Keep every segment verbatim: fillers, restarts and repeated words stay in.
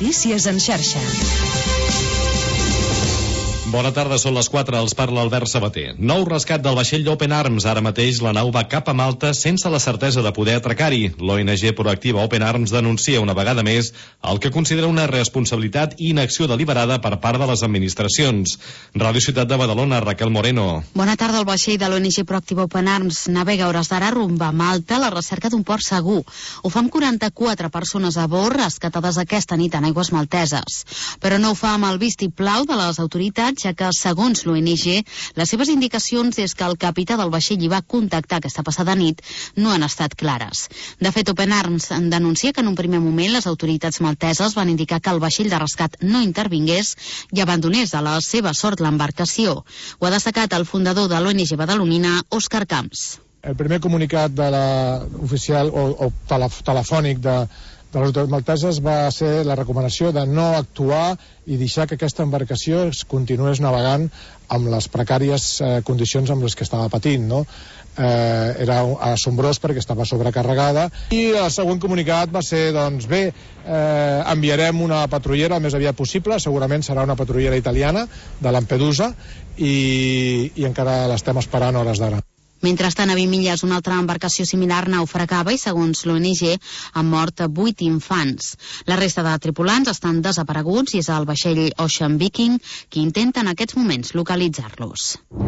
Notícies en xarxa. Bona tarda, són les quatre, els parla Albert Sabater. Nou rescat del vaixell Open Arms. Ara mateix la nau va cap a Malta sense la certesa de poder atracar-hi. L'O N G proactiva Open Arms denuncia una vegada més el que considera una responsabilitat i inacció deliberada per part de les administracions. Ràdio Ciutat de Badalona, Raquel Moreno. Bona tarda. El vaixell de l'O N G proactiva Open Arms navega hores d'ara rumb a Malta a la recerca d'un port segur. Ho fa amb quaranta-quatre persones a bord, rescatades aquesta nit en aigües malteses. Però no ho fa amb el vistiplau de les autoritats, ja que, segons l'O N G, les seves indicacions des que el capità del vaixell hi va contactar aquesta passada nit no han estat clares. De fet, Open Arms denuncia que en un primer moment les autoritats malteses van indicar que el vaixell de rescat no intervingués i abandonés a la seva sort l'embarcació. Ho ha destacat el fundador de l'O N G badalonina, Òscar Camps. El primer comunicat de la oficial o, o telef telefònic de de les autoritats malteses va ser la recomanació de no actuar i deixar que aquesta embarcació es continués navegant amb les precàries eh, condicions amb les que estava patint, no? Eh, era assombrós perquè estava sobrecarregada, i el següent comunicat va ser, doncs bé, eh, enviarem una patrullera el més aviat possible, segurament serà una patrullera italiana de Lampedusa, i, i encara l'estem esperant a hores d'ara. Mentrestant, a vint milles, una altra embarcació similar naufragava i, segons l'O N G, han mort vuit infants. La resta de tripulants estan desapareguts i és el vaixell Ocean Viking qui intenta en aquests moments localitzar-los.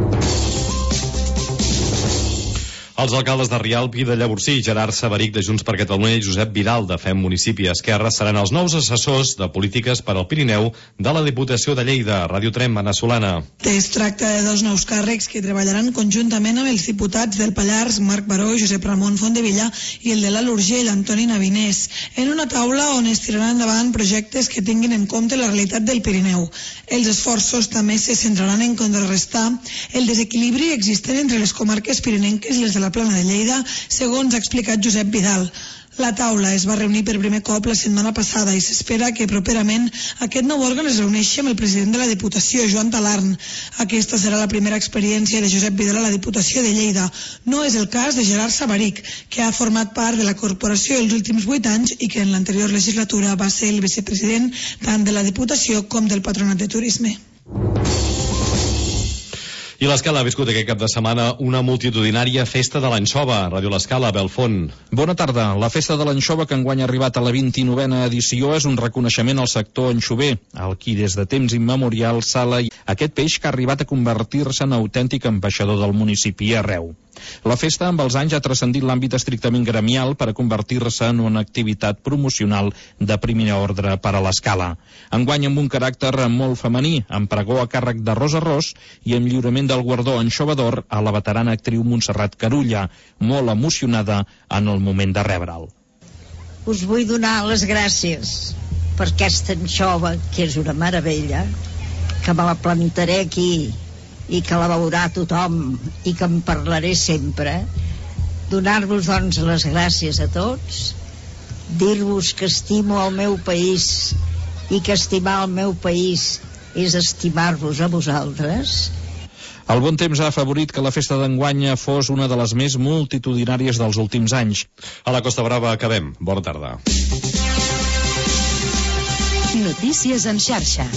Els alcaldes de Rialp i de Llavorsí, Gerard Savaric de Junts per Catalunya i Josep Vidal de Fem Municipi Esquerra seran els nous assessors de polítiques per al Pirineu de la Diputació de Lleida, Ràdio Trem veneçolana. Es tracta de dos nous càrrecs que treballaran conjuntament amb els diputats del Pallars, Marc Baró i Josep Ramon Fontdevilla, i el de l'Alt Urgell, Antoni Navinés, en una taula on es tiraran endavant projectes que tinguin en compte la realitat del Pirineu. Els esforços també se centraran en contrarrestar el desequilibri existent entre les comarques pirinenques i les de la la plana de Lleida, segons ha explicat Josep Vidal. La taula es va reunir per primer cop la setmana passada i s'espera que properament aquest nou òrgan es reuneixi amb el president de la Diputació, Joan Talarn. Aquesta serà la primera experiència de Josep Vidal a la Diputació de Lleida. No és el cas de Gerard Savaric, que ha format part de la corporació els últims vuit anys i que en l'anterior legislatura va ser el vicepresident tant de la Diputació com del Patronat de Turisme. I l'Escala ha viscut aquest cap de setmana una multitudinària festa de l'anxova. Ràdio l'Escala, Belfont. Bona tarda. La festa de l'anxova, que enguany ha arribat a la vint-i-novena edició, és un reconeixement al sector anxover, al qui des de temps immemorials sala aquest peix que ha arribat a convertir-se en autèntic ambaixador del municipi arreu. La festa amb els anys ha transcendit l'àmbit estrictament gremial per a convertir-se en una activitat promocional de primer ordre per a l'Escala. Enguany amb un caràcter molt femení, amb pregó a càrrec de Rosa Ros i amb lliurament del guardó Anxova d'Or a la veterana actriu Montserrat Carulla, molt emocionada en el moment de rebre'l. Us vull donar les gràcies per aquesta anxova, que és una meravella, que me la plantaré aquí i que la veurà tothom i que en parlaré sempre. Donar-vos, doncs, les gràcies a tots, dir-vos que estimo el meu país i que estimar el meu país és estimar-vos a vosaltres. El bon temps ha afavorit que la festa d'enguany fos una de les més multitudinàries dels últims anys. A la Costa Brava acabem. Bona tarda. Notícies en xarxa.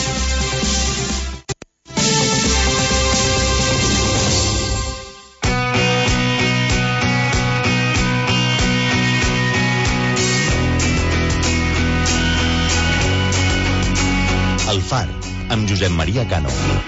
El Far, amb Josep Maria Cano.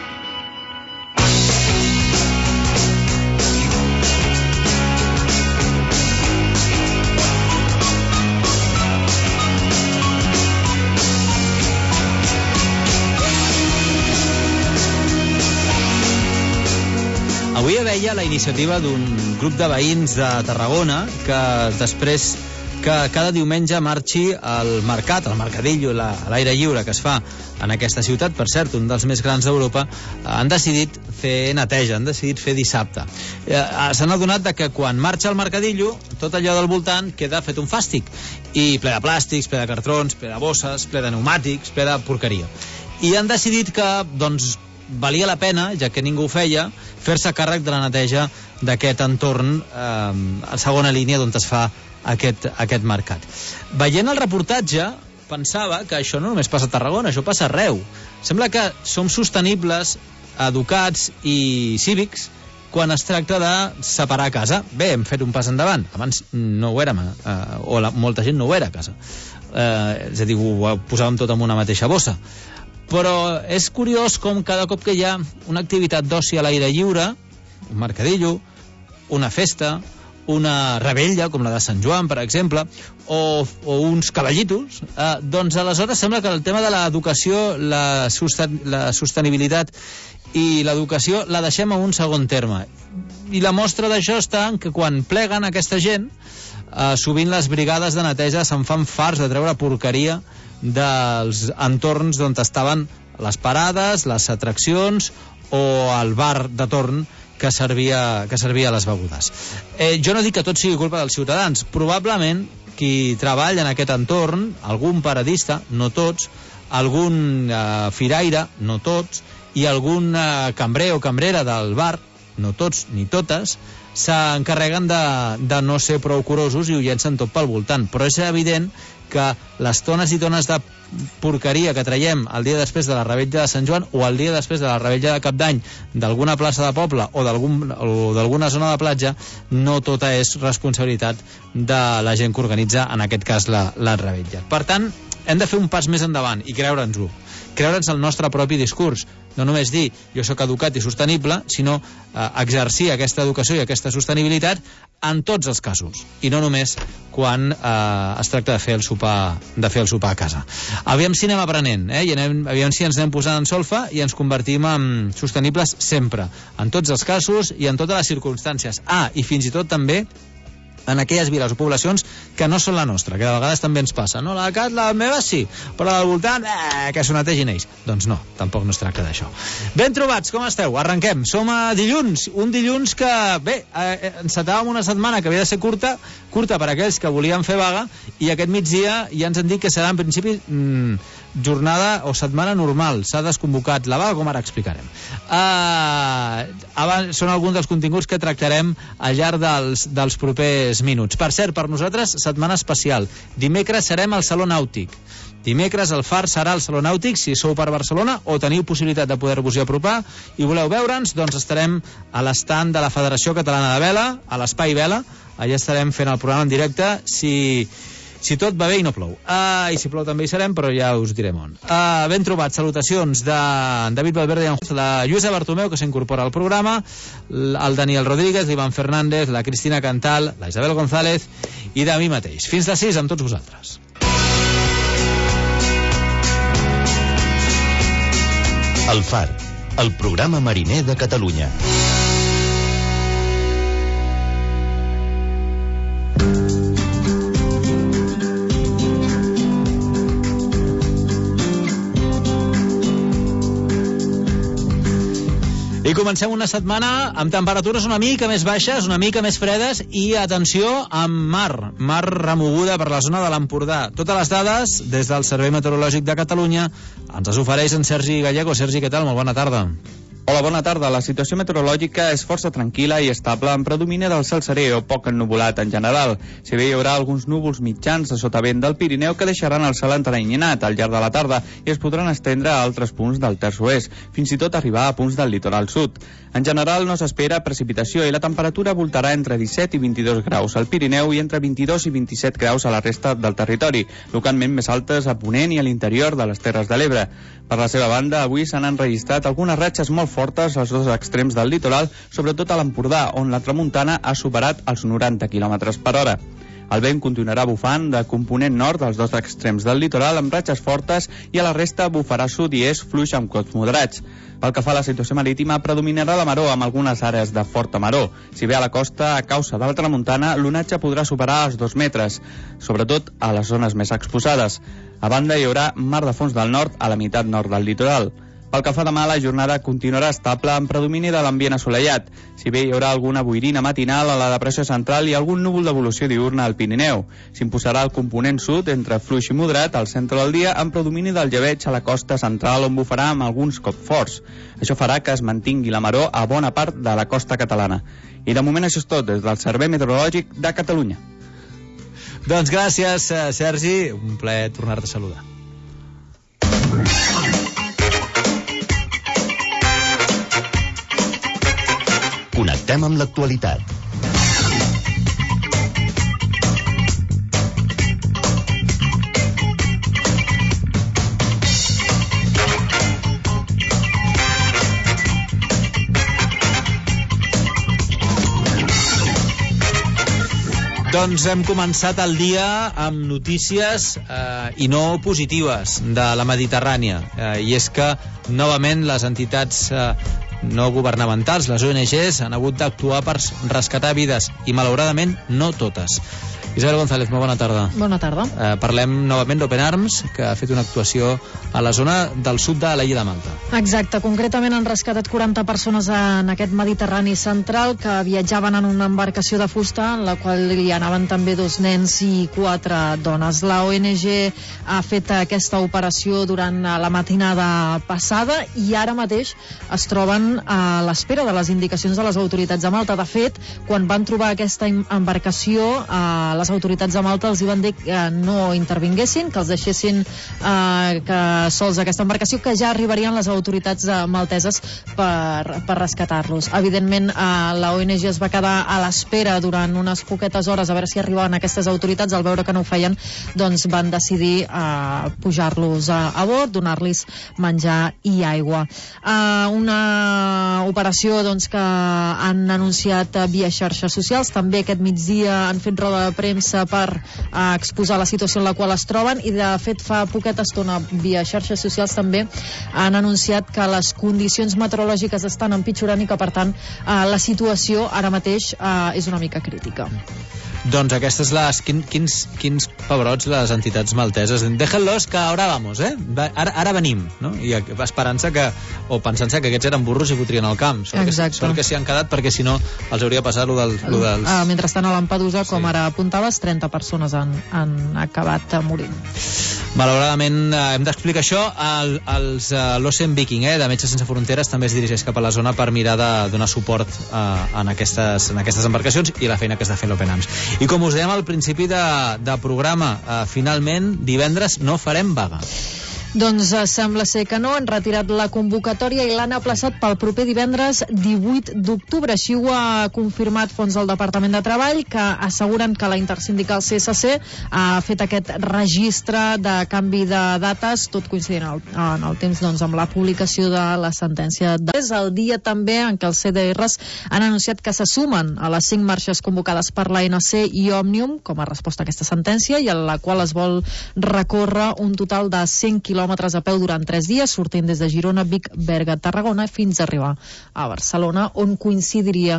Avui veia la iniciativa d'un grup de veïns de Tarragona que després que cada diumenge marxi al mercat, al Mercadillo, a l'aire lliure que es fa en aquesta ciutat, per cert, un dels més grans d'Europa, han decidit fer neteja, han decidit fer dissabte. S'han adonat que quan marxa al Mercadillo, tot allò del voltant queda fet un fàstic, i ple de plàstics, ple de cartrons, ple de bosses, ple de pneumàtics, ple de porqueria. I han decidit que, doncs, valia la pena, ja que ningú ho feia, fer-se càrrec de la neteja d'aquest entorn eh, a segona línia d'on es fa aquest, aquest mercat. Veient el reportatge, pensava que això no només passa a Tarragona, això passa arreu. Sembla que som sostenibles, educats i cívics quan es tracta de separar casa. Bé, hem fet un pas endavant. Abans no ho érem, eh, o la, molta gent no ho era a casa. Eh, és a dir, ho posàvem tot en una mateixa bossa. Però és curiós com cada cop que hi ha una activitat d'oci a l'aire lliure, un mercadillo, una festa, una rebella, com la de Sant Joan, per exemple, o, o uns cavallitos, eh, doncs aleshores sembla que el tema de l'educació, la, sosten la sostenibilitat i l'educació la deixem a un segon terme. I la mostra d'això està en que quan pleguen aquesta gent, eh, sovint les brigades de neteja se'n fan farts de treure porqueria dels entorns d'on estaven les parades, les atraccions o el bar de torn que servia, que servia les begudes. Eh, jo no dic que tot sigui culpa dels ciutadans. Probablement qui treballa en aquest entorn, algun paradista, no tots, algun eh, firaire, no tots, i algun eh, cambrer o cambrera del bar, no tots ni totes, s'encarreguen de, de no ser prou curosos i ho llencen tot pel voltant. Però és evident que les tones i tones de porqueria que traiem el dia després de la revetlla de Sant Joan o el dia després de la revetlla de Cap d'Any d'alguna plaça de poble o d'alguna zona de platja, no tota és responsabilitat de la gent que organitza, en aquest cas, la, la revetlla. Per tant, hem de fer un pas més endavant i creure'ns-ho. Creure'ns el nostre propi discurs. No només dir jo sóc educat i sostenible, sinó eh, exercir aquesta educació i aquesta sostenibilitat en tots els casos, i no només quan eh, es tracta de fer el sopar, de fer el sopar a casa. Aviam si anem aprenent, eh? I anem, aviam si ens anem posant en solfa i ens convertim en sostenibles sempre, en tots els casos i en totes les circumstàncies. Ah, i fins i tot també en aquelles viles o poblacions que no són la nostra, que de vegades també ens passa. No, la de casa, la meva sí, però la del voltant, eh, que s'ho netegin ells. Doncs no, tampoc no es tracta d'això. Ben trobats, com esteu? Arrenquem. Som a dilluns, un dilluns que, bé, eh, encetàvem una setmana que havia de ser curta, curta per aquells que volien fer vaga, i aquest migdia ja ens han dit que serà en principi mmm, jornada o setmana normal. S'ha desconvocat la vaga, com ara explicarem. Uh, abans, són alguns dels continguts que tractarem al llarg dels, dels propers minuts. Per cert, per nosaltres, setmana especial. Dimecres serem al Saló Nàutic. Dimecres el Far serà al Saló Nàutic. Si sou per Barcelona o teniu possibilitat de poder-vos-hi apropar i voleu veure'ns, doncs estarem a l'estand de la Federació Catalana de Vela, a l'Espai Vela. Allà estarem fent el programa en directe, si, si tot va bé i no plou. Uh, I si plou també hi serem, però ja us direm on. Uh, ben trobat, salutacions de David Valverde i en la Lluïsa Bartomeu, que s'incorpora al programa, el Daniel Rodríguez, l'Ivan Fernández, la Cristina Cantal, la Isabel González i de mi mateix. Fins de sis amb tots vosaltres. El Far, el programa mariner de Catalunya. I comencem una setmana amb temperatures una mica més baixes, una mica més fredes i, atenció, amb mar, mar remoguda per la zona de l'Empordà. Totes les dades, des del Servei Meteorològic de Catalunya, ens les ofereix en Sergi Gallego. Sergi, què tal? Molt bona tarda. Hola, bona tarda. La situació meteorològica és força tranquil·la i estable, amb predomini del cel serè o poc ennuvolat en general. Si bé hi haurà alguns núvols mitjans de sotavent del Pirineu que deixaran el cel enteranyinat al llarg de la tarda i es podran estendre a altres punts del terç oest, fins i tot arribar a punts del litoral sud. En general no s'espera precipitació i la temperatura voltarà entre disset i vint-i-dos graus al Pirineu i entre vint-i-dos i vint-i-set graus a la resta del territori, localment més altes a Ponent i a l'interior de les Terres de l'Ebre. Per la seva banda, avui s'han enregistrat algunes ratxes molt fortes als dos extrems del litoral, sobretot a l'Empordà, on la tramuntana ha superat els noranta quilòmetres per hora. El vent continuarà bufant de component nord als dos extrems del litoral amb ratxes fortes i a la resta bufarà sud i est fluix amb cops moderats. Pel que fa a la situació marítima, predominarà la maró amb algunes àrees de forta maró. Si bé a la costa, a causa de la tramuntana, l'onatge podrà superar els dos metres, sobretot a les zones més exposades. A banda, hi haurà mar de fons del nord a la meitat nord del litoral. Pel que fa demà, la jornada continuarà estable amb predomini de l'ambient assolellat. Si bé hi haurà alguna boirina matinal a la depressió central i algun núvol d'evolució diurna al Pirineu. S'imposarà el component sud entre fluix i moderat al centre del dia amb predomini del llebeig a la costa central on bufarà amb alguns cops forts. Això farà que es mantingui la maró a bona part de la costa catalana. I de moment això és tot des del Servei Meteorològic de Catalunya. Doncs gràcies, Sergi, un plaer tornar-te a saludar. Connectem amb l'actualitat. Doncs hem començat el dia amb notícies eh, i no positives de la Mediterrània. Eh, I és que, novament, les entitats eh, no governamentals, les O N Ges, han hagut d'actuar per rescatar vides, i malauradament no totes. Isabel González, molt bona tarda. Bona tarda. Eh, parlem novament d'Open Arms, que ha fet una actuació a la zona del sud de l'illa de Malta. Exacte, concretament han rescatat quaranta persones en aquest Mediterrani central que viatjaven en una embarcació de fusta en la qual hi anaven també dos nens i quatre dones. La O N G ha fet aquesta operació durant la matinada passada i ara mateix es troben a l'espera de les indicacions de les autoritats de Malta. De fet, quan van trobar aquesta embarcació, a les autoritats de Malta els hi van dir que no intervinguessin, que els deixessin eh, que sols aquesta embarcació, que ja arribarien les autoritats eh, malteses per, per rescatar-los. Evidentment, eh, la O N G es va quedar a l'espera durant unes poquetes hores a veure si arribaven aquestes autoritats. Al veure que no ho feien, doncs van decidir eh, pujar-los a, a bord, donar-los menjar i aigua. Eh, una operació doncs, que han anunciat eh, via xarxes socials. També aquest migdia han fet roda de premsa per eh, exposar la situació en la qual es troben, i de fet fa poqueta estona via xarxes socials també han anunciat que les condicions meteorològiques estan empitjorant i que per tant eh, la situació ara mateix eh, és una mica crítica. Doncs aquestes les... Quin, quins, quins pebrots les entitats malteses. Déjenlos que ara vamos, eh? Ara, ara venim, no? I esperant-se que... o pensant-se que aquests eren burros i fotrien al camp. Sort que, sort que s'hi han quedat, perquè si no els hauria passat lo, del, lo dels... Ah, mentrestant a Lampedusa, com sí. Ara apuntaves, trenta persones han, han acabat morint. Malauradament eh, hem d'explicar això al, als uh, l'Ocean Viking, eh, de Metges Sense Fronteres, també es dirigeix cap a la zona per mirar de donar suport eh, en, aquestes, en aquestes embarcacions i la feina que està fent l'Open Arms. I com us dèiem al principi de, de programa, eh, finalment divendres no farem vaga. Doncs eh, sembla ser que no, han retirat la convocatòria i l'han aplaçat pel proper divendres divuit d'octubre. Així ho ha confirmat fons del Departament de Treball, que asseguren que la intersindical C S C ha fet aquest registre de canvi de dates, tot coincidint en el, en el temps doncs, amb la publicació de la sentència. És el dia també en què els C D Rs han anunciat que se sumen a les cinc marxes convocades per l'A N C i Òmnium com a resposta a aquesta sentència, i en la qual es vol recórrer un total de cent quilòmetres a peu durant tres dies, sortint des de Girona, Vic, Berga, Tarragona, fins a arribar a Barcelona, on coincidiria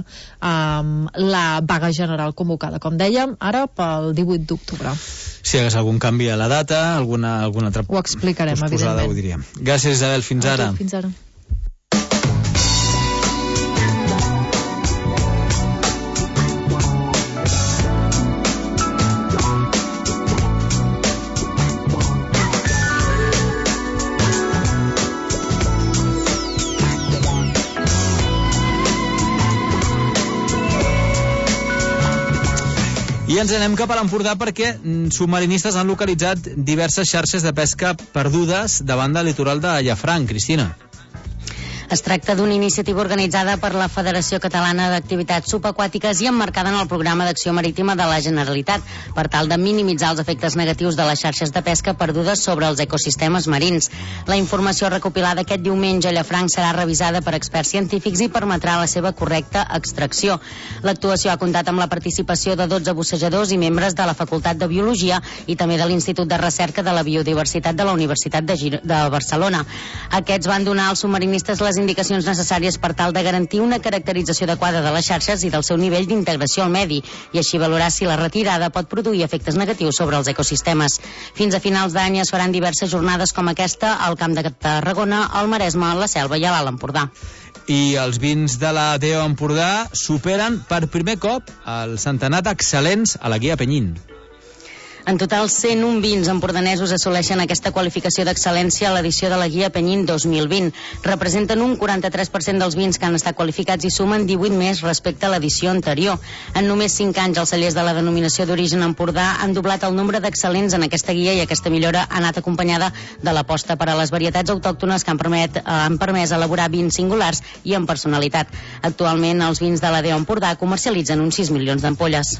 amb la vaga general convocada, com dèiem, ara pel divuit d'octubre. Si hi hagués algun canvi a la data, alguna, alguna altra ho explicarem, posposada, evidentment. Ho diríem. Gràcies, Isabel, fins ara. Fins ara. I ens anem cap a l'Empordà perquè submarinistes han localitzat diverses xarxes de pesca perdudes davant del litoral de Llafranc. Cristina. Es tracta d'una iniciativa organitzada per la Federació Catalana d'Activitats Subaquàtiques i emmarcada en el Programa d'Acció Marítima de la Generalitat per tal de minimitzar els efectes negatius de les xarxes de pesca perdudes sobre els ecosistemes marins. La informació recopilada aquest diumenge a Llafranc serà revisada per experts científics i permetrà la seva correcta extracció. L'actuació ha comptat amb la participació de dotze bussejadors i membres de la Facultat de Biologia i també de l'Institut de Recerca de la Biodiversitat de la Universitat de, Gir- de Barcelona. Aquests van donar als submarinistes les indicacions necessàries per tal de garantir una caracterització adequada de les xarxes i del seu nivell d'integració al medi, i així valorar si la retirada pot produir efectes negatius sobre els ecosistemes. Fins a finals d'any es faran diverses jornades com aquesta al Camp de Tarragona, al Maresme, la Selva i a l'Alt Empordà. I els vins de la D O Empordà superen per primer cop el centenar d'excel·lents a la guia Penyín. En total, cent un vins empordanesos assoleixen aquesta qualificació d'excel·lència a l'edició de la guia Penyín dos mil vint. Representen un quaranta-tres per cent dels vins que han estat qualificats i sumen divuit més respecte a l'edició anterior. En només cinc anys, els cellers de la denominació d'origen Empordà han doblat el nombre d'excel·lents en aquesta guia i aquesta millora ha anat acompanyada de l'aposta per a les varietats autòctones que han, permet, han permès elaborar vins singulars i amb personalitat. Actualment, els vins de la D E O Empordà comercialitzen uns sis milions d'ampolles.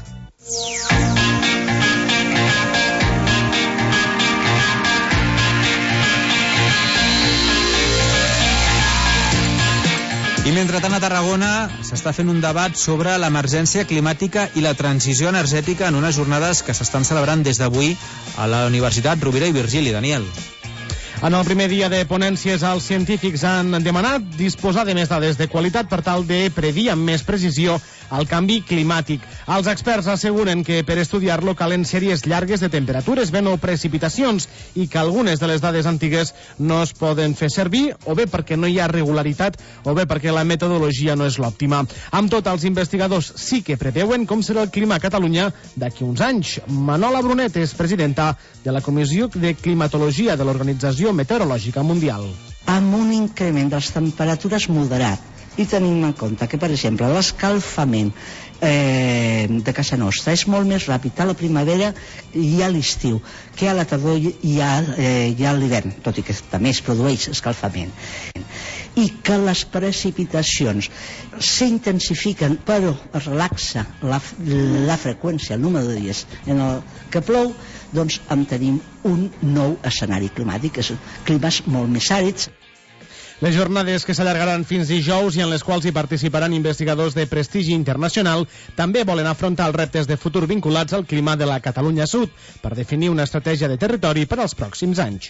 I mentrestant a Tarragona s'està fent un debat sobre l'emergència climàtica i la transició energètica en unes jornades que s'estan celebrant des d'avui a la Universitat Rovira i Virgili. Daniel. En el primer dia de ponències, els científics han demanat disposar de més dades de qualitat per tal de predir amb més precisió el canvi climàtic. Els experts asseguren que per estudiar-lo calen sèries llargues de temperatures, vent o precipitacions i que algunes de les dades antigues no es poden fer servir o bé perquè no hi ha regularitat o bé perquè la metodologia no és l'òptima. Amb tot, els investigadors sí que preveuen com serà el clima a Catalunya d'aquí uns anys. Manola Brunet és presidenta de la Comissió de Climatologia de l'Organització Meteorològica Mundial. Amb un increment de les temperatures moderat i tenim en compte que, per exemple, l'escalfament eh, de casa nostra és molt més ràpid a la primavera i a l'estiu que a la tardor i a, eh, i a l'hivern, tot i que també es produeix escalfament. I que les precipitacions s'intensifiquen però es relaxa la, la freqüència, el número de dies en el que plou, doncs en tenim un nou escenari climàtic, és climes molt més àrids. Les jornades que s'allargaran fins dijous i en les quals hi participaran investigadors de prestigi internacional també volen afrontar els reptes de futur vinculats al clima de la Catalunya Sud per definir una estratègia de territori per als pròxims anys.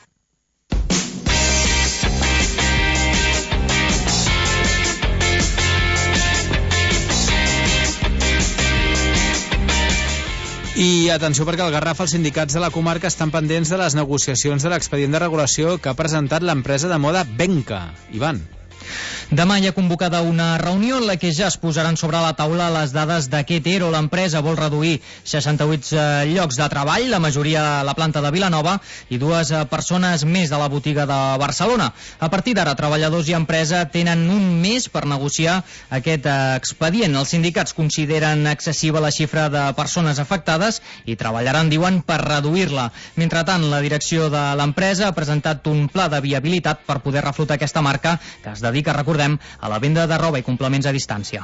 I atenció perquè al Garraf els sindicats de la comarca estan pendents de les negociacions de l'expedient de regulació que ha presentat l'empresa de moda Benca. Ivan. Demà hi ha convocada una reunió en la que ja es posaran sobre la taula les dades d'aquest E R O. L'empresa vol reduir seixanta-vuit eh, llocs de treball, la majoria a la planta de Vilanova i dues eh, persones més de la botiga de Barcelona. A partir d'ara, treballadors i empresa tenen un mes per negociar aquest eh, expedient. Els sindicats consideren excessiva la xifra de persones afectades i treballaran, diuen, per reduir-la. Mentrestant, la direcció de l'empresa ha presentat un pla de viabilitat per poder reflotar aquesta marca que es dedica, recordem, a la venda de roba i complements a distància.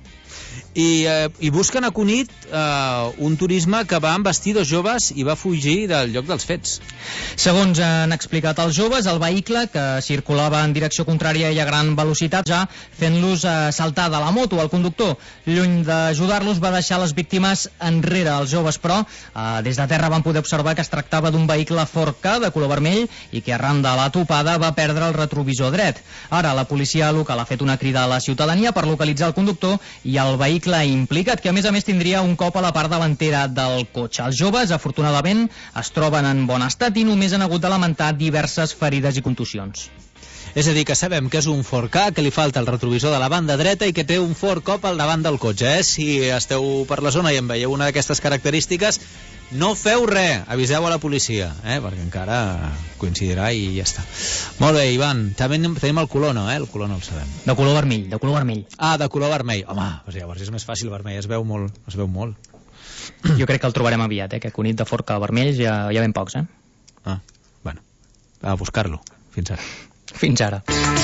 I, eh, i busquen a Cunit eh, un turisme que va embestir dos joves i va fugir del lloc dels fets. Segons han explicat els joves, el vehicle, que circulava en direcció contrària i a gran velocitat, ja fent-los eh, saltar de la moto. El conductor, lluny d'ajudar-los, va deixar les víctimes enrere. Els joves, però, eh, des de terra van poder observar que es tractava d'un vehicle Ford Ka de color vermell i que arran de la topada va perdre el retrovisor dret. Ara la policia local ha fet una crida a la ciutadania per localitzar el conductor i el vehicle implicat, que a més a més tindria un cop a la part davantera del cotxe. Els joves, afortunadament, es troben en bon estat i només han hagut de lamentar diverses ferides i contusions. És a dir, que sabem que és un Ford Ka, que li falta el retrovisor de la banda dreta i que té un fort cop al davant del cotxe. Eh? Si esteu per la zona i en veieu una d'aquestes característiques, no feu res, aviseu a la policia, eh? perquè encara coincidirà i ja està. Molt bé, Ivan, també tenim el color, no? Eh? El color no el sabem. De color vermell, de color vermell. Ah, de color vermell. Home, doncs llavors és més fàcil vermell, es veu molt. Es veu molt. Jo crec que el trobarem aviat, eh? Que Cunit de Ford Ka vermell ja, ja ben pocs, eh? Ah, bueno, a buscar-lo. Fins ara. Fins ara.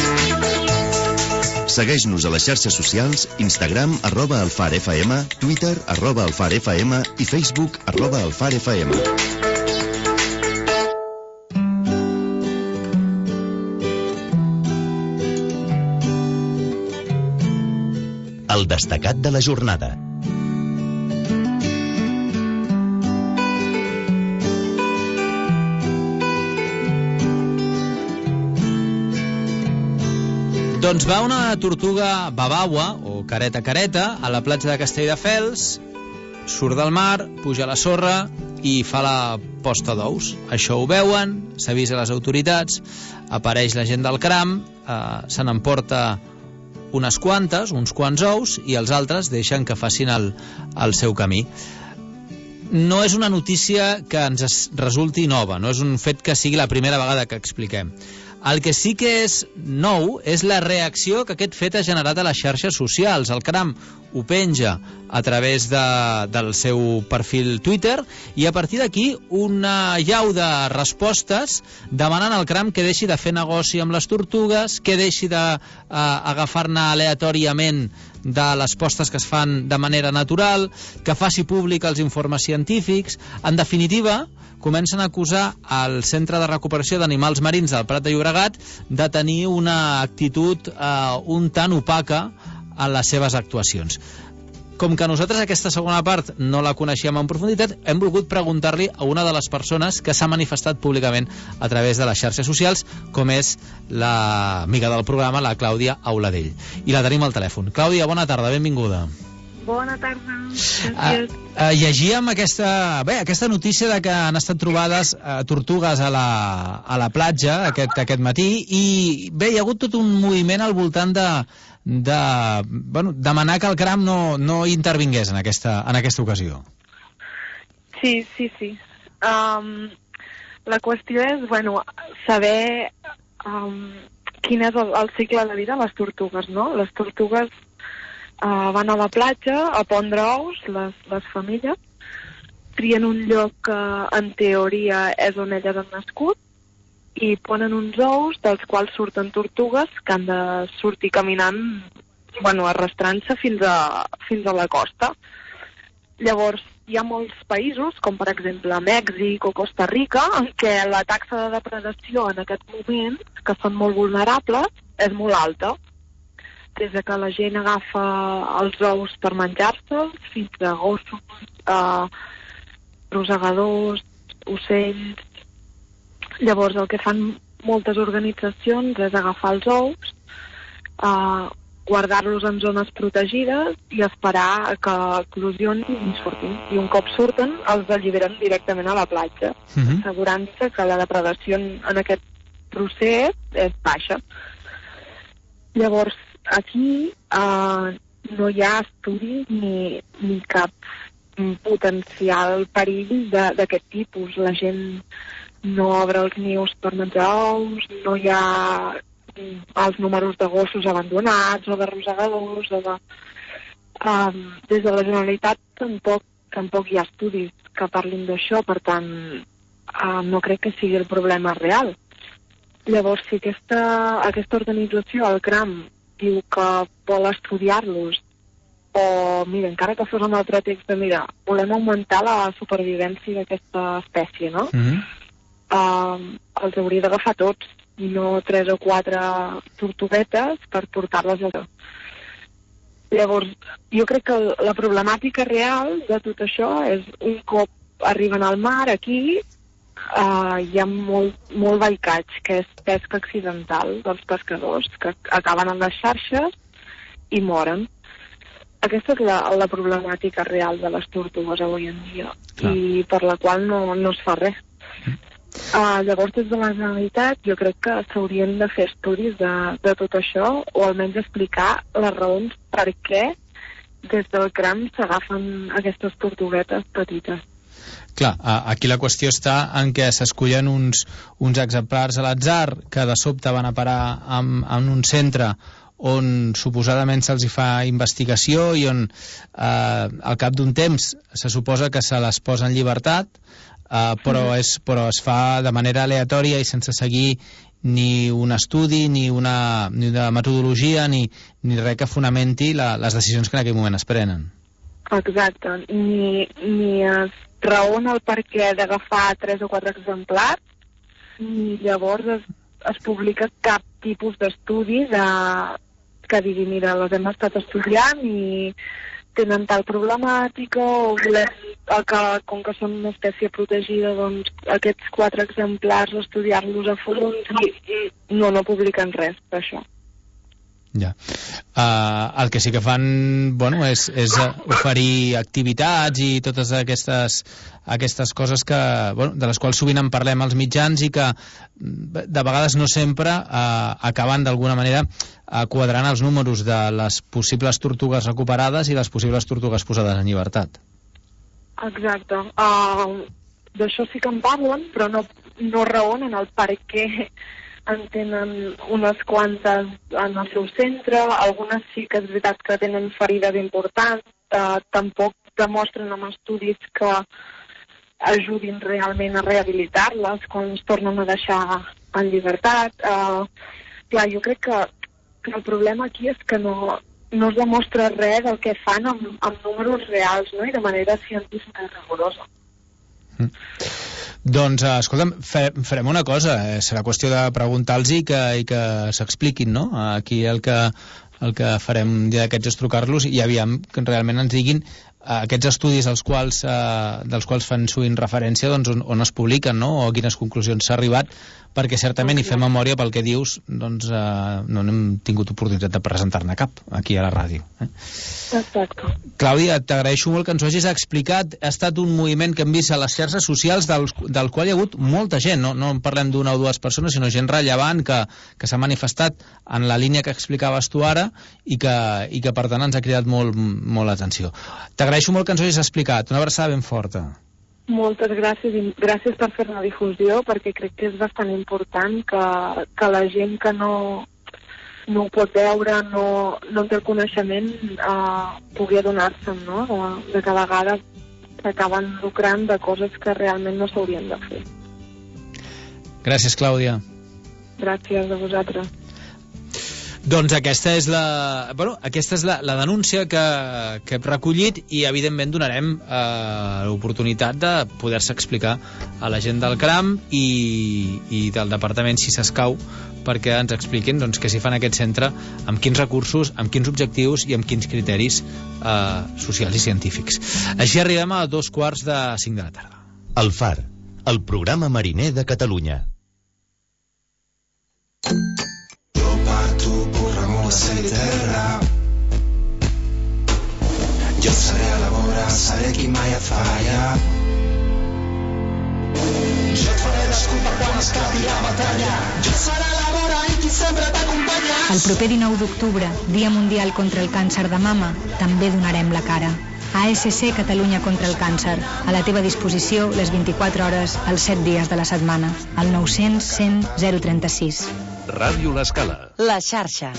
Segueix-nos a les xarxes socials, Instagram, arroba alfarfm, Twitter, arroba alfarfm i Facebook, arroba alfarfm. El destacat de la jornada. Doncs va una tortuga babaua, o careta careta, a la platja de Castelldefels, surt del mar, puja a la sorra i fa la posta d'ous. Això ho veuen, s'avisa a les autoritats, apareix la gent del cram, eh, se n'emporta unes quantes, uns quants ous, i els altres deixen que facin el, el seu camí. no és una notícia que ens resulti nova, no és un fet que sigui la primera vegada que expliquem. El que sí que és nou és la reacció que aquest fet ha generat a les xarxes socials. El CRAM ho penja a través de, del seu perfil Twitter i a partir d'aquí una llau de respostes demanant al CRAM que deixi de fer negoci amb les tortugues, que deixi d'agafar-ne aleatòriament de les postes que es fan de manera natural, que faci públic els informes científics. En definitiva, comencen a acusar el Centre de Recuperació d'Animals Marins del Prat de Llobregat de tenir una actitud eh, un tant opaca en les seves actuacions. Com que nosaltres aquesta segona part no la coneixíem en profunditat, hem volgut preguntar-li a una de les persones que s'ha manifestat públicament a través de les xarxes socials, com és l'amiga del programa, la Clàudia Auladell. I la tenim al telèfon. Clàudia, bona tarda, benvinguda. Bona tarda. Uh, uh, llegíem aquesta, bé, aquesta notícia de que han estat trobades uh, tortugues a la, a la platja aquest, aquest matí i bé, hi ha hagut tot un moviment al voltant de, de bueno, demanar que el CRAM no, no intervingués en aquesta, en aquesta ocasió. Sí, sí, sí. Um, la qüestió és, bueno, saber um, quin és el, el cicle de vida de les tortugues, no? Les tortugues Uh, van a la platja a pondre ous, les, les femelles, trien un lloc que en teoria és on elles han nascut i ponen uns ous dels quals surten tortugues que han de sortir caminant, bueno, arrastrant-se fins a, fins a la costa. Llavors, hi ha molts països, com per exemple Mèxic o Costa Rica, en què la taxa de depredació en aquest moment, que són molt vulnerables, és molt alta. Des de que la gent agafa els ous per menjar-se'ls, fins a gossos, eh, rosegadors, ocells. Llavors, el que fan moltes organitzacions és agafar els ous, eh, guardar-los en zones protegides i esperar que eclosionin i surtin. I un cop surten, els alliberen directament a la platja, uh-huh. assegurant-se que la depredació en, en aquest procés és baixa. Llavors, aquí uh, no hi ha estudi ni, ni cap potencial perill d'aquest tipus. La gent no obre els nius per menjar ous, no hi ha els números de gossos abandonats o de rosegadors. O de... Um, des de la Generalitat tampoc, tampoc hi ha estudis que parlin d'això, per tant, uh, no crec que sigui el problema real. Llavors, si aquesta, aquesta organització, el CRAM, diu que vol estudiar-los, o, mira, encara que fos amb el pretext de, mira, volem augmentar la supervivència d'aquesta espècie, no? Mm-hmm. Uh, els hauria d'agafar tots, i no tres o quatre tortuguetes per portar-les a... Llavors, jo crec que la problemàtica real de tot això és un cop arriben al mar, aquí, Uh, hi ha molt, molt vaicaig, que és pesca accidental dels pescadors, que acaben en les xarxes i moren. Aquesta és la, la problemàtica real de les tortugues avui en dia. Clar. I per la qual no, no es fa res. Uh, llavors, des de la Generalitat, jo crec que s'haurien de fer estudis de, de tot això, o almenys explicar les raons per què des del CRAM s'agafen aquestes tortuguetes petites. Clar, aquí la qüestió està en què s'escullen uns, uns exemplars a l'atzar que de sobte van a parar en, en un centre on suposadament se'ls fa investigació i on eh, al cap d'un temps se suposa que se les posa en llibertat, eh, però, és, però es fa de manera aleatòria i sense seguir ni un estudi, ni una, ni una metodologia, ni, ni res que fonamenti la, les decisions que en aquell moment es prenen. Exacte, ni, ni es raona el perquè d'agafar tres o quatre exemplars, ni llavors es, es publica cap tipus d'estudi de, que digui, mira, les hem estat estudiant i tenen tal problemàtica, o volem, que, com que són una espècie protegida, doncs aquests quatre exemplars estudiar-los a fons, i, i no, no publiquen res d'això. Ja. Uh, el que sí que fan, bueno, és, és oferir activitats i totes aquestes, aquestes coses que, bueno, de les quals sovint en parlem als mitjans i que de vegades no sempre uh, acaben d'alguna manera uh, quadrant els números de les possibles tortugues recuperades i les possibles tortugues posades en llibertat. Exacte. Uh, D'això sí que en parlen, però no, no raonen el per què en tenen unes quantes en el seu centre, algunes sí que és veritat que tenen ferides importants, uh, tampoc demostren amb estudis que ajudin realment a rehabilitar-les quan es tornen a deixar en llibertat. Uh, clar, jo crec que, que el problema aquí és que no, no es demostra res del que fan amb, amb números reals, no?, i de manera científica i rigorosa. Mm. Doncs, escolta'm, farem una cosa, eh? Serà qüestió de preguntar-los i que, i que s'expliquin, no? Aquí el que, el que farem un dia d'aquests és trucar-los i aviam que realment ens diguin aquests estudis als quals, eh, dels quals fan sovint referència, doncs on, on es publiquen, no?, o a quines conclusions s'ha arribat, perquè certament hi fem memòria pel que dius, doncs eh, no hem tingut oportunitat de presentar-ne cap aquí a la ràdio. Eh? Exacte. Clàudia, t'agraeixo molt que ens ho hagis explicat. Ha estat un moviment que hem vist a les xarxes socials del, del qual hi ha hagut molta gent, no, no en parlem d'una o dues persones, sinó gent rellevant que, que s'ha manifestat en la línia que explicaves tu ara i que, i que per tant ens ha cridat molt, molt l'atenció. T'agraeixo molt que ens ho hagis explicat. Una abraçada ben forta. Moltes gràcies i gràcies per fer la difusió, perquè crec que és bastant important que, que la gent que no, no ho pot veure, no, no té el coneixement, eh, pugui adonar-se'n, no?, de, de que a vegades s'acaben lucrant de coses que realment no s'haurien de fer. Gràcies, Clàudia. Gràcies a vosaltres. Doncs aquesta és la, bueno, aquesta és la, la denúncia que, que hem recollit i evidentment donarem eh, l'oportunitat de poder-se explicar a la gent del CRAM i, i del departament si s'escau perquè ens expliquin doncs, què s'hi fa en aquest centre, amb quins recursos, amb quins objectius i amb quins criteris eh, socials i científics. Així arribem a dos quarts de cinc de la tarda. El Far, el programa mariner de Catalunya. Cel i terra, jo saré a la vora, saré qui mai et falla. Jo et faré desculpa quan escapi la batalla, jo seré a la vora i qui sempre t'acompanya. El proper dinou d'octubre, Dia Mundial contra el Càncer de Mama, també donarem la cara. A S C Catalunya contra el Càncer, a la teva disposició les vint-i-quatre hores, els set dies de la setmana. Al nou cents cent zero trenta-sis. Ràdio L'Escala. La xarxa.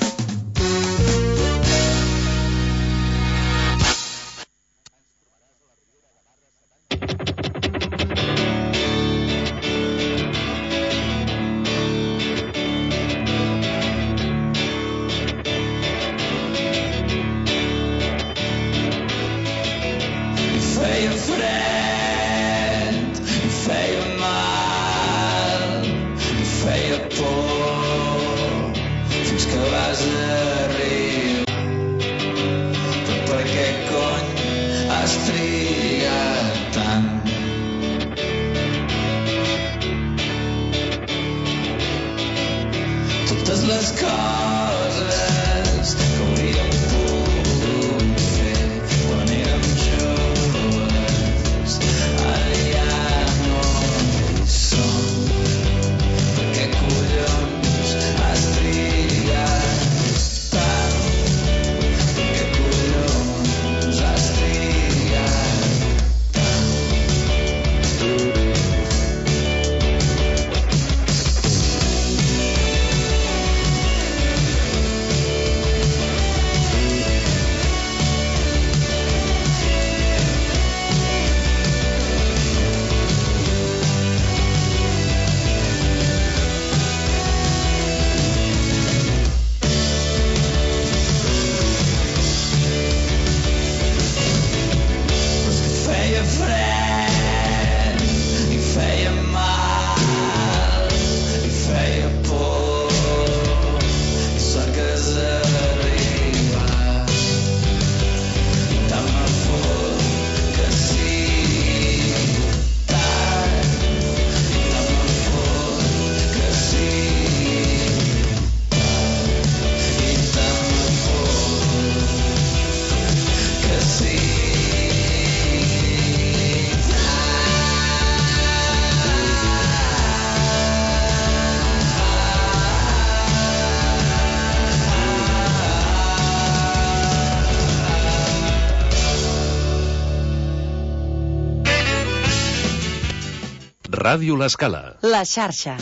Ràdio L'Escala. La xarxa.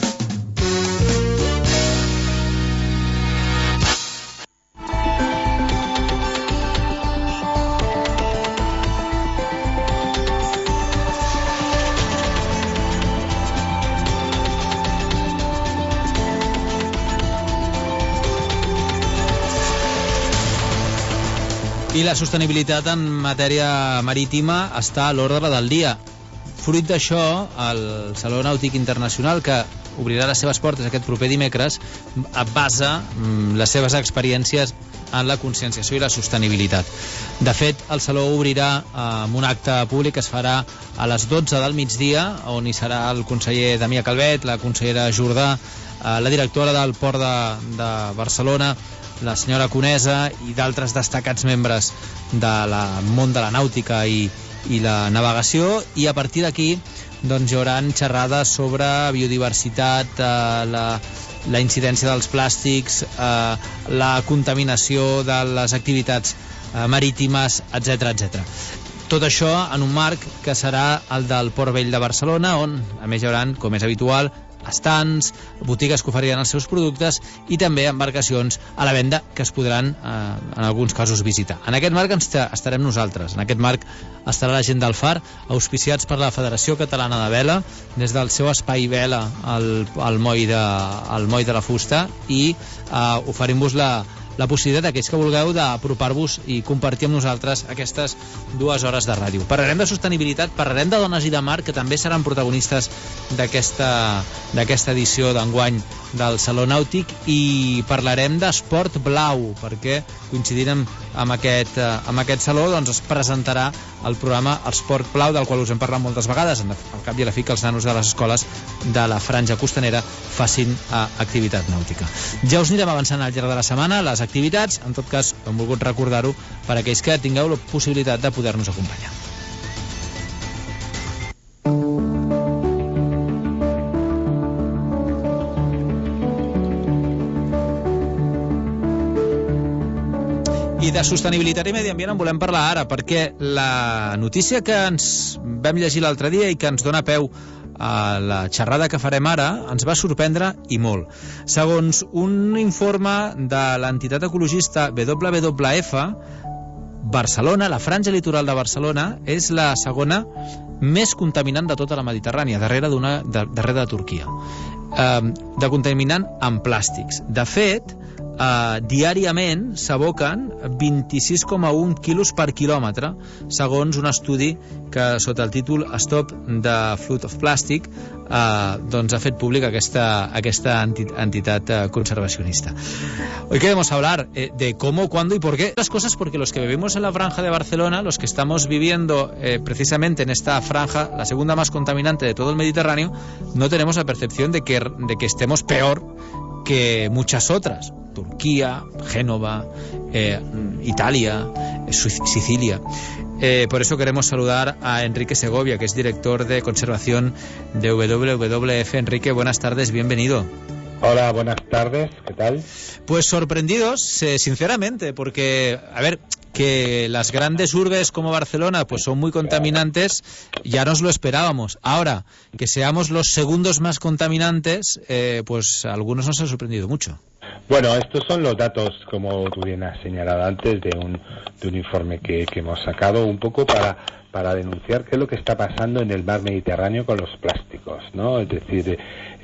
I la sostenibilitat en matèria marítima està a l'ordre del dia. Fruit d'això, el Saló Nàutic Internacional, que obrirà les seves portes aquest proper dimecres, basa les seves experiències en la conscienciació i la sostenibilitat. De fet, el Saló obrirà amb un acte públic que es farà a les dotze del migdia, on hi serà el conseller Damià Calvet, la consellera Jordà, la directora del Port de, de Barcelona, la senyora Conesa i d'altres destacats membres del món de la nàutica i, i la navegació, i a partir d'aquí doncs, hi haurà xerrades sobre biodiversitat, eh, la, la incidència dels plàstics, eh, la contaminació de les activitats eh, marítimes, etcètera, etcètera. Tot això en un marc que serà el del Port Vell de Barcelona, on a més hi haurà, com és habitual, estants, botigues que oferiran els seus productes i també embarcacions a la venda que es podran eh, en alguns casos visitar. En aquest marc ens estarem nosaltres, en aquest marc estarà la gent del Far, auspiciats per la Federació Catalana de Vela, des del seu espai vela al, al, moll, de, al moll de la Fusta, i eh, oferim-vos la la possibilitat d'aquells que vulgueu d'apropar-vos i compartir amb nosaltres aquestes dues hores de ràdio. Parlarem de sostenibilitat, parlarem de dones i de mar, que també seran protagonistes d'aquesta d'aquesta edició d'enguany del Saló Nàutic, i parlarem d'esport blau, perquè coincidint amb, amb, aquest, amb aquest saló doncs es presentarà el programa Esport Blau, del qual us hem parlat moltes vegades, al cap i a la fi que els nanos de les escoles de la franja costanera facin uh, activitat nàutica. Ja us anirem avançant al llarg de la setmana les activitats, en tot cas hem volgut recordar-ho per a aquells que tingueu la possibilitat de poder-nos acompanyar. I de sostenibilitat i medi ambient en volem parlar ara, perquè la notícia que ens vam llegir l'altre dia i que ens dona peu a la xerrada que farem ara ens va sorprendre i molt. Segons un informe de l'entitat ecologista W W F, Barcelona, la franja litoral de Barcelona, és la segona més contaminant de tota la Mediterrània, darrere, d'una, de, darrere de Turquia, eh, de contaminant amb plàstics. De fet, Uh, diàriament s'aboquen vint-i-sis coma un quilos per quilòmetre, segons un estudi que sota el títol Stop the Flood of Plastic uh, doncs ha fet públic aquesta, aquesta entitat uh, conservacionista. Hoy queremos hablar eh, de cómo, cuándo y por qué las cosas, porque los que vivimos en la franja de Barcelona, los que estamos viviendo eh, precisamente en esta franja, la segunda más contaminante de todo el Mediterráneo, no tenemos la percepción de que, de que estemos peor que muchas otras. Turquía, Génova, eh, Italia, eh, Sicilia. Eh, por eso queremos saludar a Enrique Segovia, que es director de conservación de W W F. Enrique, buenas tardes, bienvenido. Hola, buenas tardes, ¿qué tal? Pues sorprendidos, eh, sinceramente, porque, a ver, que las grandes urbes como Barcelona pues son muy contaminantes, ya nos lo esperábamos. Ahora, que seamos los segundos más contaminantes, eh, pues a algunos nos ha sorprendido mucho. Bueno, estos son los datos, como tú bien has señalado antes, de un, de un informe que, que hemos sacado un poco para, para denunciar qué es lo que está pasando en el mar Mediterráneo con los plásticos, ¿no? Es decir, eh,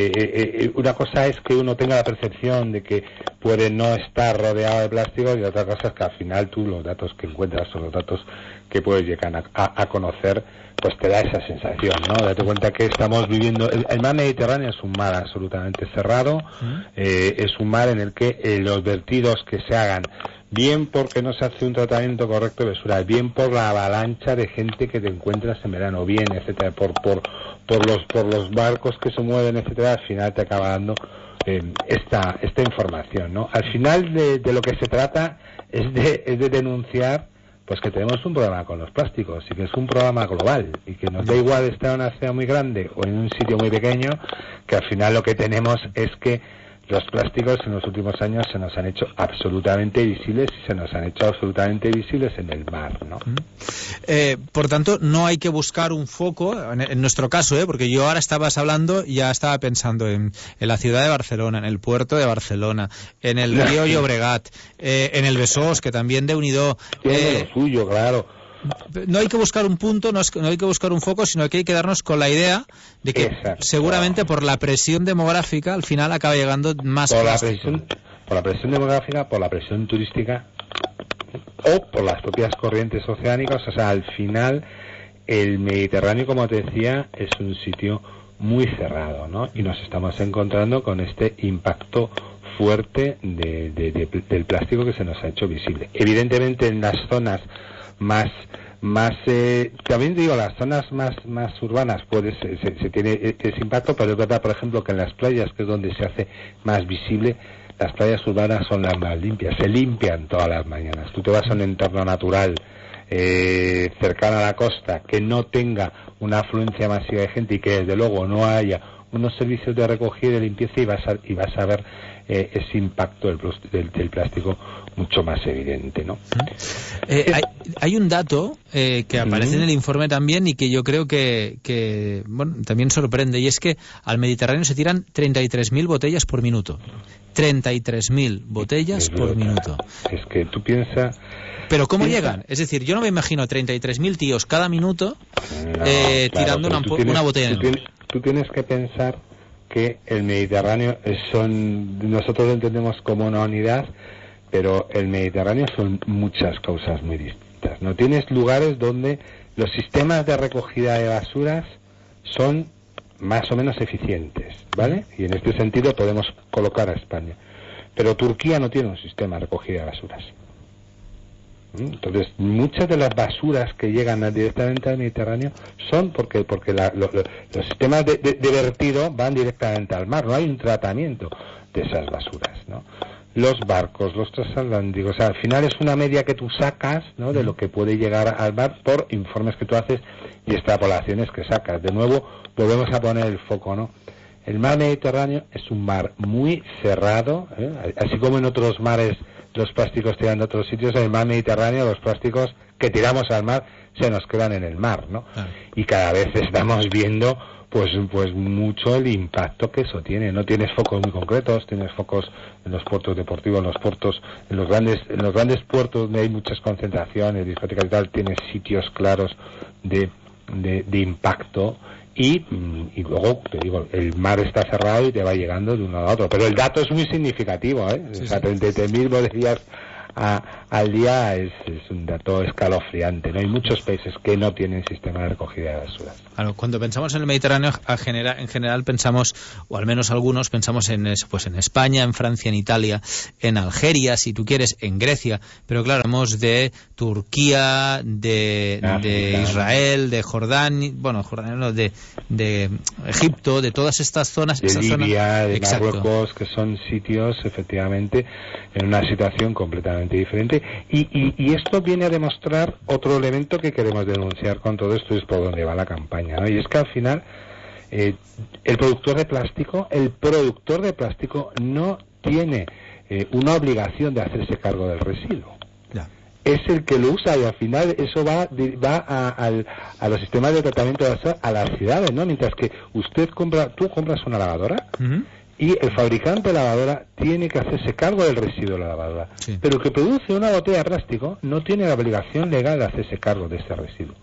eh, una cosa es que uno tenga la percepción de que puede no estar rodeado de plásticos, y otra cosa es que al final tú los datos que encuentras o los datos que puedes llegar a, a, a conocer, pues te da esa sensación, ¿no? Date cuenta que estamos viviendo... El, el mar Mediterráneo es un mar absolutamente cerrado, ¿Mm? eh, es un mar en el que eh, los vertidos que se hagan, bien porque no se hace un tratamiento correcto de basura, bien por la avalancha de gente que te encuentras en verano, bien, etcétera, por por por los por los barcos que se mueven, etcétera, al final te acaba dando eh, esta esta información, ¿no? Al final de, de lo que se trata es de es de denunciar pues que tenemos un problema con los plásticos y que es un problema global y que nos da igual estar en una ciudad muy grande o en un sitio muy pequeño, que al final lo que tenemos es que los plásticos en los últimos años se nos han hecho absolutamente visibles y se nos han hecho absolutamente visibles en el mar, ¿no? Eh, por tanto, no hay que buscar un foco, en, en nuestro caso, ¿eh? Porque yo ahora estabas hablando, ya estaba pensando en, en la ciudad de Barcelona, en el puerto de Barcelona, en el río Llobregat, eh, en el Besós, que también de Unidó. Tiene eh, lo suyo, claro. No hay que buscar un punto, no, es, no hay que buscar un foco, sino que hay que quedarnos con la idea de que Exacto. seguramente por la presión demográfica al final acaba llegando más por la presión, por la presión demográfica, por la presión turística o por las propias corrientes oceánicas. O sea, al final el Mediterráneo, como te decía, es un sitio muy cerrado, ¿no? Y nos estamos encontrando con este impacto fuerte de, de, de, del plástico que se nos ha hecho visible. Evidentemente en las zonas más más eh, también digo las zonas más más urbanas puede se, se, se tiene ese impacto, pero es verdad, por ejemplo, que en las playas, que es donde se hace más visible, las playas urbanas son las más limpias, se limpian todas las mañanas. Tú te vas a un entorno natural eh, cercano a la costa que no tenga una afluencia masiva de gente y que desde luego no haya unos servicios de recogida y de limpieza, y vas a, y vas a ver eh, ese impacto del, del, del plástico mucho más evidente, ¿no? Eh, hay, hay un dato eh, que aparece uh-huh. en el informe también y que yo creo que, que bueno, también sorprende, y es que al Mediterráneo se tiran treinta y tres mil botellas por minuto. treinta y tres mil botellas es por minuto. Es que tú piensas... Pero ¿cómo piensa... llegan? Es decir, yo no me imagino treinta y tres mil tíos cada minuto no, eh, claro, tirando una, tienes, una botella en el mar. Tú tienes que pensar que el Mediterráneo son, nosotros lo entendemos como una unidad, pero el Mediterráneo son muchas causas muy distintas, ¿no? Tienes lugares donde los sistemas de recogida de basuras son más o menos eficientes, ¿vale? Y en este sentido podemos colocar a España. Pero Turquía no tiene un sistema de recogida de basuras. Entonces, muchas de las basuras que llegan directamente al Mediterráneo son porque porque la, lo, lo, los sistemas de, de, de vertido van directamente al mar, no hay un tratamiento de esas basuras, ¿no? Los barcos, los transatlánticos, o sea, al final es una media que tú sacas, ¿no?, de lo que puede llegar al mar por informes que tú haces y extrapolaciones que sacas. De nuevo, volvemos a poner el foco, ¿no? El mar Mediterráneo es un mar muy cerrado, ¿eh? Así como en otros mares los plásticos tiran de otros sitios, en el mar Mediterráneo los plásticos que tiramos al mar se nos quedan en el mar, ¿no? Ah. Y cada vez estamos viendo pues pues mucho el impacto que eso tiene. No tienes focos muy concretos, tienes focos en los puertos deportivos, en los puertos, en los grandes en los grandes puertos donde hay muchas concentraciones, discotecas y tal, tienes sitios claros de de, de impacto. Y, y luego, te digo, el mar está cerrado y te va llegando de uno a otro. Pero el dato es muy significativo, ¿eh? Sí, o sea, treinta y tres mil botellas a, al día es, es un dato escalofriante, ¿no? Hay muchos países que no tienen sistema de recogida de basuras. Claro, cuando pensamos en el Mediterráneo, a genera, en general pensamos, o al menos algunos, pensamos en, pues en España, en Francia, en Italia, en Algeria, si tú quieres, en Grecia. Pero claro, hablamos de Turquía, de, ah, de claro. Israel, de Jordania, bueno, Jordania no, de, de Egipto, de todas estas zonas. De Libia, zona... de Exacto. Marruecos, que son sitios, efectivamente, en una situación completamente diferente. Y, y, y esto viene a demostrar otro elemento que queremos denunciar con todo esto, es por dónde va la campaña, ¿no? Y es que al final eh, el productor de plástico, el productor de plástico no tiene eh, una obligación de hacerse cargo del residuo. Ya. Es el que lo usa, y al final eso va va a, a, a los sistemas de tratamiento de basura, a las ciudades, ¿no? Mientras que usted compra, tú compras una lavadora, uh-huh. y el fabricante de lavadora tiene que hacerse cargo del residuo de la lavadora. Sí. Pero el que produce una botella de plástico no tiene la obligación legal de hacerse cargo de ese residuo.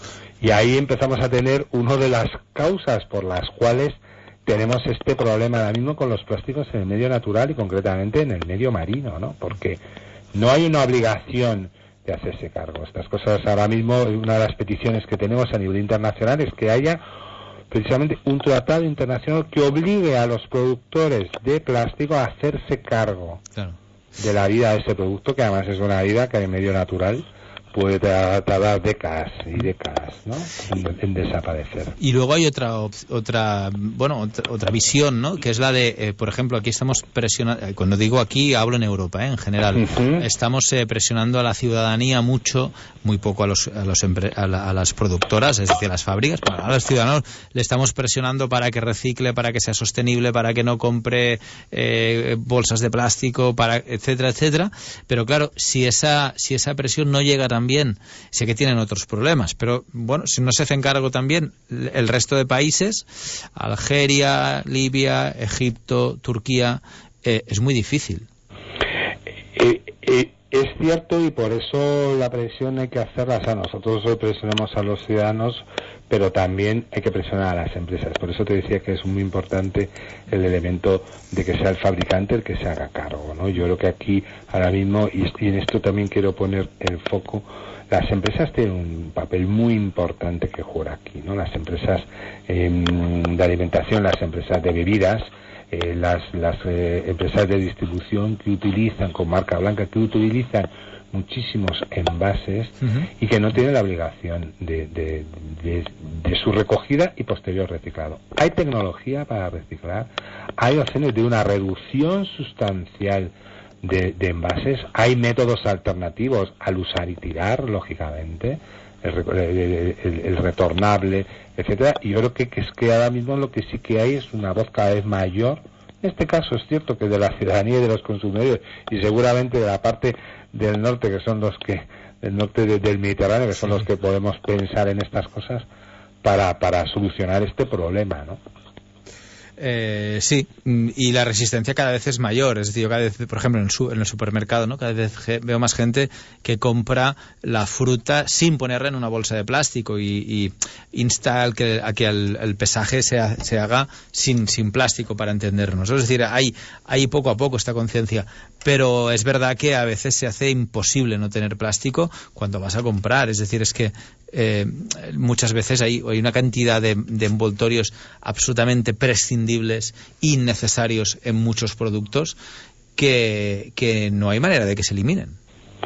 Y ahí empezamos a tener una de las causas por las cuales tenemos este problema ahora mismo con los plásticos en el medio natural y concretamente en el medio marino, ¿no? Porque no hay una obligación de hacerse cargo. Estas cosas ahora mismo, una de las peticiones que tenemos a nivel internacional es que haya precisamente un tratado internacional que obligue a los productores de plástico a hacerse cargo claro. de la vida de ese producto, que además es una vida que en medio natural puede tardar décadas y décadas, ¿no?, en, en desaparecer. Y luego hay otra otra bueno otra, otra visión, ¿no?, que es la de, eh, por ejemplo, aquí estamos presionando, cuando digo aquí hablo en Europa, ¿eh?, en general, uh-huh. estamos eh, presionando a la ciudadanía mucho, muy poco a los a, los a, la, a las productoras, es decir, a las fábricas, a los ciudadanos le estamos presionando para que recicle, para que sea sostenible, para que no compre eh, bolsas de plástico, para etcétera, etcétera. Pero claro, si esa si esa presión no llega también, sé que tienen otros problemas, pero bueno, si no se hacen cargo también el resto de países, Algeria, Libia, Egipto, Turquía, eh, es muy difícil. Eh, eh, es cierto, y por eso la presión hay que hacerla. O sea, nosotros presionamos a los ciudadanos, pero también hay que presionar a las empresas. Por eso te decía que es muy importante el elemento de que sea el fabricante el que se haga cargo, ¿no? Yo creo que aquí ahora mismo, y en esto también quiero poner el foco, las empresas tienen un papel muy importante que jugar aquí, ¿no? Las empresas eh, de alimentación, las empresas de bebidas, eh, las, las eh, empresas de distribución que utilizan con marca blanca, que utilizan muchísimos envases, uh-huh. y que no tienen la obligación de, de, de, de su recogida y posterior reciclado. Hay tecnología para reciclar, hay opciones de una reducción sustancial de, de envases, hay métodos alternativos al usar y tirar, lógicamente, el, el, el, el retornable, etcétera. Y yo creo que, que es que ahora mismo lo que sí que hay es una voz cada vez mayor. En este caso es cierto que de la ciudadanía y de los consumidores, y seguramente de la parte del norte, que son los que, del norte de, del Mediterráneo, que son los que podemos pensar en estas cosas para, para solucionar este problema, ¿no? Eh, sí, y la resistencia cada vez es mayor. Es decir, yo cada vez, por ejemplo, en, su, en el supermercado, ¿no?, cada vez veo más gente que compra la fruta sin ponerla en una bolsa de plástico y, y insta al que, a que el, el pesaje se, ha, se haga sin, sin plástico, para entendernos. Es decir, hay, hay poco a poco esta conciencia, pero es verdad que a veces se hace imposible no tener plástico cuando vas a comprar. Es decir, es que Eh, muchas veces hay, hay una cantidad de, de envoltorios absolutamente prescindibles, innecesarios en muchos productos, que, que no hay manera de que se eliminen.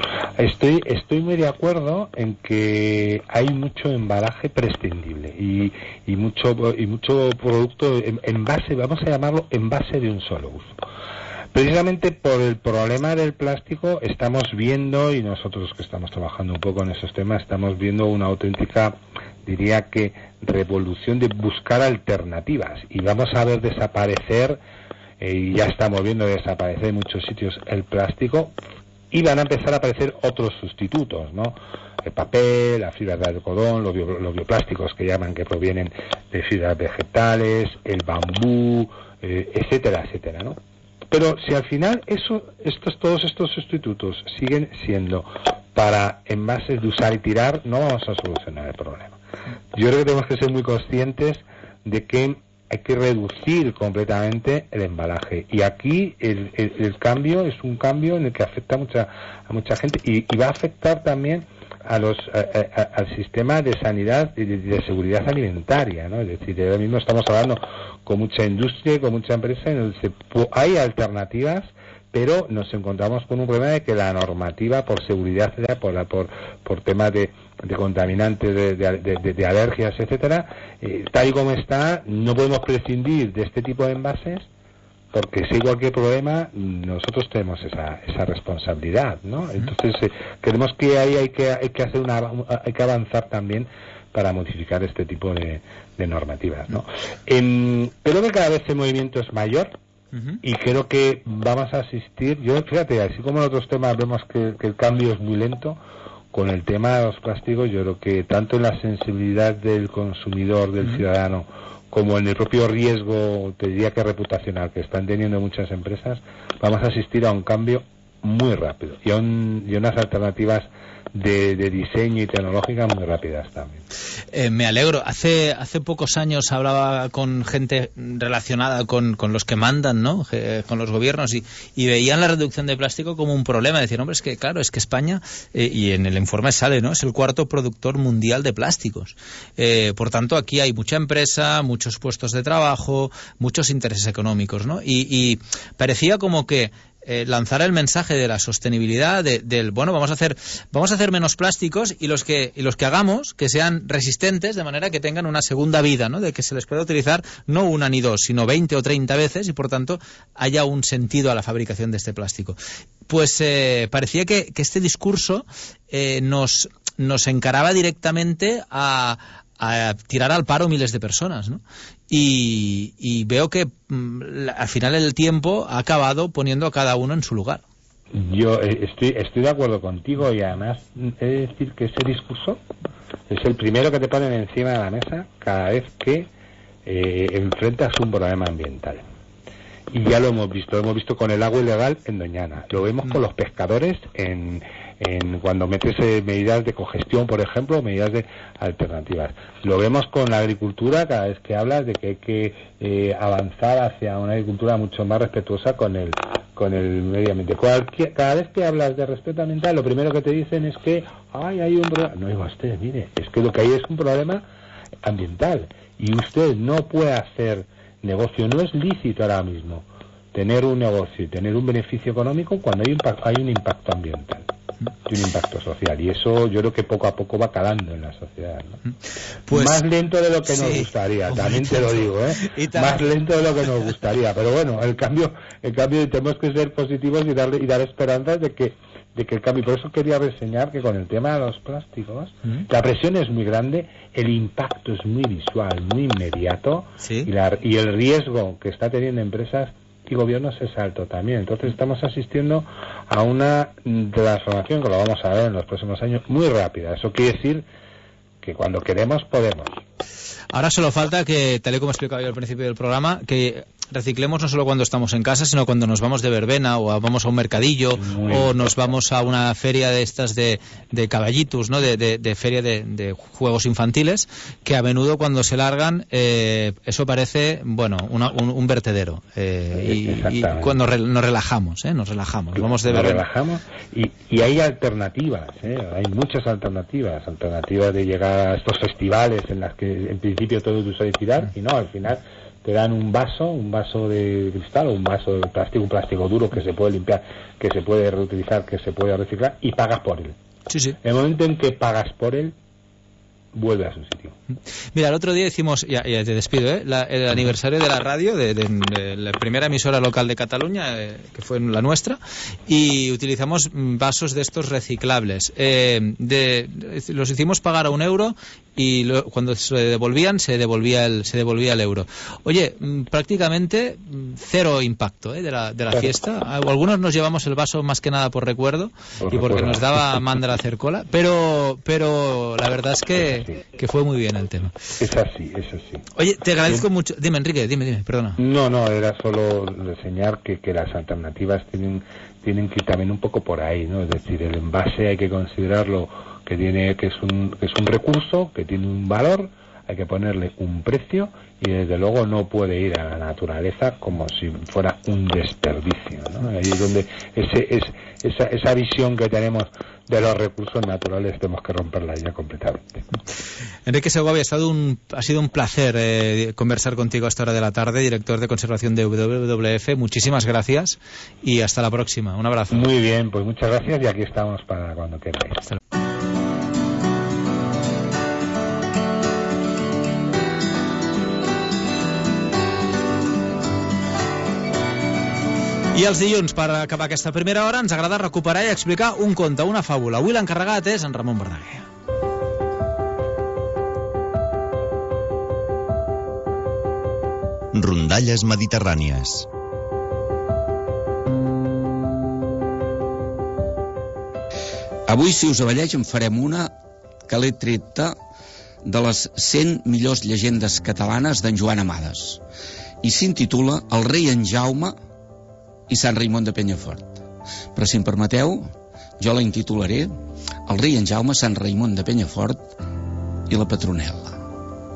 Estoy, estoy muy de acuerdo en que hay mucho embalaje prescindible y, y mucho y mucho producto en, envase, vamos a llamarlo envase de un solo uso. Precisamente por el problema del plástico estamos viendo, y nosotros que estamos trabajando un poco en esos temas, estamos viendo una auténtica, diría que, revolución de buscar alternativas. Y vamos a ver desaparecer, eh, y ya estamos viendo desaparecer en muchos sitios el plástico, y van a empezar a aparecer otros sustitutos, ¿no? El papel, la fibra de algodón, los, bio, los bioplásticos que llaman, que provienen de fibras vegetales, el bambú, eh, etcétera, etcétera, ¿no? Pero si al final eso, estos, todos estos sustitutos siguen siendo para envases de usar y tirar, no vamos a solucionar el problema. Yo creo que tenemos que ser muy conscientes de que hay que reducir completamente el embalaje. Y aquí el, el, el cambio es un cambio en el que afecta a mucha, a mucha gente y, y va a afectar también a los a, a, al sistema de sanidad y de, de seguridad alimentaria, ¿no? Es decir, ahora mismo estamos hablando con mucha industria y con mucha empresa en donde se, hay alternativas, pero nos encontramos con un problema de que la normativa por seguridad, por la, por por temas de, de contaminantes, de, de, de, de alergias, etcétera, eh, tal y como está, no podemos prescindir de este tipo de envases, porque si hay cualquier problema, nosotros tenemos esa esa responsabilidad, ¿no? Entonces eh, creemos que ahí hay que hay que hacer una hay que avanzar también para modificar este tipo de, de normativas, ¿no? Eh, creo que cada vez el movimiento es mayor. Uh-huh. Y creo que vamos a asistir, yo fíjate, así como en otros temas vemos que, que el cambio es muy lento, con el tema de los plásticos yo creo que tanto en la sensibilidad del consumidor, del uh-huh. ciudadano, como en el propio riesgo, te diría que reputacional, que están teniendo muchas empresas, vamos a asistir a un cambio muy rápido y a, un, y a unas alternativas de, de diseño y tecnológicas muy rápidas también. Eh, me alegro. Hace hace pocos años hablaba con gente relacionada con, con los que mandan, ¿no? Eh, con los gobiernos y, y veían la reducción de plástico como un problema. Decían, hombre, es que claro, es que España, eh, y en el informe sale, ¿no? Es el cuarto productor mundial de plásticos. Eh, por tanto, aquí hay mucha empresa, muchos puestos de trabajo, muchos intereses económicos, ¿no? Y, y parecía como que eh, lanzara el mensaje de la sostenibilidad, de, del, bueno, vamos a hacer vamos a hacer menos plásticos y los que y los que hagamos que sean resistentes de manera que tengan una segunda vida, ¿no? De que se les pueda utilizar no una ni dos, sino veinte o treinta veces y por tanto haya un sentido a la fabricación de este plástico. Pues eh, parecía que, que este discurso eh, nos, nos encaraba directamente a, a tirar al paro miles de personas, ¿no? Y, y veo que mm, al final el tiempo ha acabado poniendo a cada uno en su lugar. Yo eh, estoy, estoy de acuerdo contigo y además he de decir que ese discurso es el primero que te ponen encima de la mesa cada vez que eh, enfrentas un problema ambiental. Y ya lo hemos visto, lo hemos visto con el agua ilegal en Doñana, lo vemos con los pescadores en, en cuando metes eh, medidas de congestión, por ejemplo, medidas de alternativas. Lo vemos con la agricultura cada vez que hablas de que hay que eh, avanzar hacia una agricultura mucho más respetuosa con el con el medio ambiente. Cualquier, cada vez que hablas de respeto ambiental, lo primero que te dicen es que ay, hay un problema. No, digo, usted, mire, es que lo que hay es un problema ambiental y usted no puede hacer negocio, no es lícito ahora mismo tener un negocio y tener un beneficio económico cuando hay un, hay un impacto ambiental y un impacto social, y eso yo creo que poco a poco va calando en la sociedad, ¿no? Pues, más lento de lo que sí, nos gustaría, también te lo digo, ¿eh? Más lento de lo que nos gustaría, pero bueno, el cambio, el cambio tenemos que ser positivos y darle y dar esperanzas de que de que el cambio. Por eso quería reseñar que con el tema de los plásticos, ¿Mm? la presión es muy grande, el impacto es muy visual, muy inmediato, ¿sí? y, la, y el riesgo que está teniendo empresas y gobiernos es alto también. Entonces estamos asistiendo a una transformación que lo vamos a ver en los próximos años muy rápida. Eso quiere decir que cuando queremos podemos. Ahora solo falta que, tal y como explicaba yo al principio del programa, que reciclemos no solo cuando estamos en casa, sino cuando nos vamos de verbena o vamos a un mercadillo Muy o bien. Nos vamos a una feria de estas de, de caballitos, ¿no? de, de, de feria de, de juegos infantiles, que a menudo cuando se largan eh, eso parece, bueno, una, un, un vertedero. Eh, y, y cuando re, nos relajamos, ¿eh? nos relajamos, nos vamos de nos verbena. relajamos y, y hay alternativas, ¿eh? hay muchas alternativas, alternativas de llegar a estos festivales en las que en principio todo es usar y tirar, y no, al final te dan un vaso, un vaso de cristal o un vaso de plástico, un plástico duro que se puede limpiar, que se puede reutilizar, que se puede reciclar, y pagas por él. Sí, sí. El momento en que pagas por él, vuelve a su sitio. Mira, el otro día hicimos, ya, ya te despido, ¿eh? la, el aniversario de la radio, de, de, de la primera emisora local de Cataluña, eh, que fue la nuestra, y utilizamos vasos de estos reciclables. Eh, de, los hicimos pagar a un euro y lo, cuando se devolvían, se devolvía el, se devolvía el euro. Oye, prácticamente cero impacto ¿eh? de la, de la claro. fiesta. Algunos nos llevamos el vaso más que nada por recuerdo por y porque recuerdo. Nos daba mandra hacer cola, pero, pero la verdad es que, que fue muy bien el tema. Es así, es así. Oye, te agradezco sí. mucho. Dime, Enrique, dime, dime, perdona. No, no, era solo reseñar que, que las alternativas tienen, tienen que ir también un poco por ahí, ¿no? Es decir, el envase hay que considerarlo que tiene que es un que es un recurso, que tiene un valor, hay que ponerle un precio y desde luego no puede ir a la naturaleza como si fuera un desperdicio, ¿no? Ahí es donde ese es esa esa visión que tenemos de los recursos naturales tenemos que romperla ya completamente. Enrique Segovia, ha estado un ha sido un placer eh, conversar contigo a esta hora de la tarde, director de conservación de W W F. Muchísimas gracias y hasta la próxima. Un abrazo. Muy bien, pues muchas gracias y aquí estamos para cuando queráis. Hasta luego. I els dilluns, per acabar aquesta primera hora, ens agrada recuperar i explicar un conte, una fàbula. Avui l'encarregat és en Ramon Verdaguer. Rondalles mediterrànies. Avui, si us avelleix, en farem una que l'he treta de les cent millors llegendes catalanes d'en Joan Amades. I s'intitula El rei en Jaume i Sant Raimon de Penyafort. Però si em permeteu, jo la intitularé El rei en Jaume, Sant Raimon de Penyafort i la Petronel·la.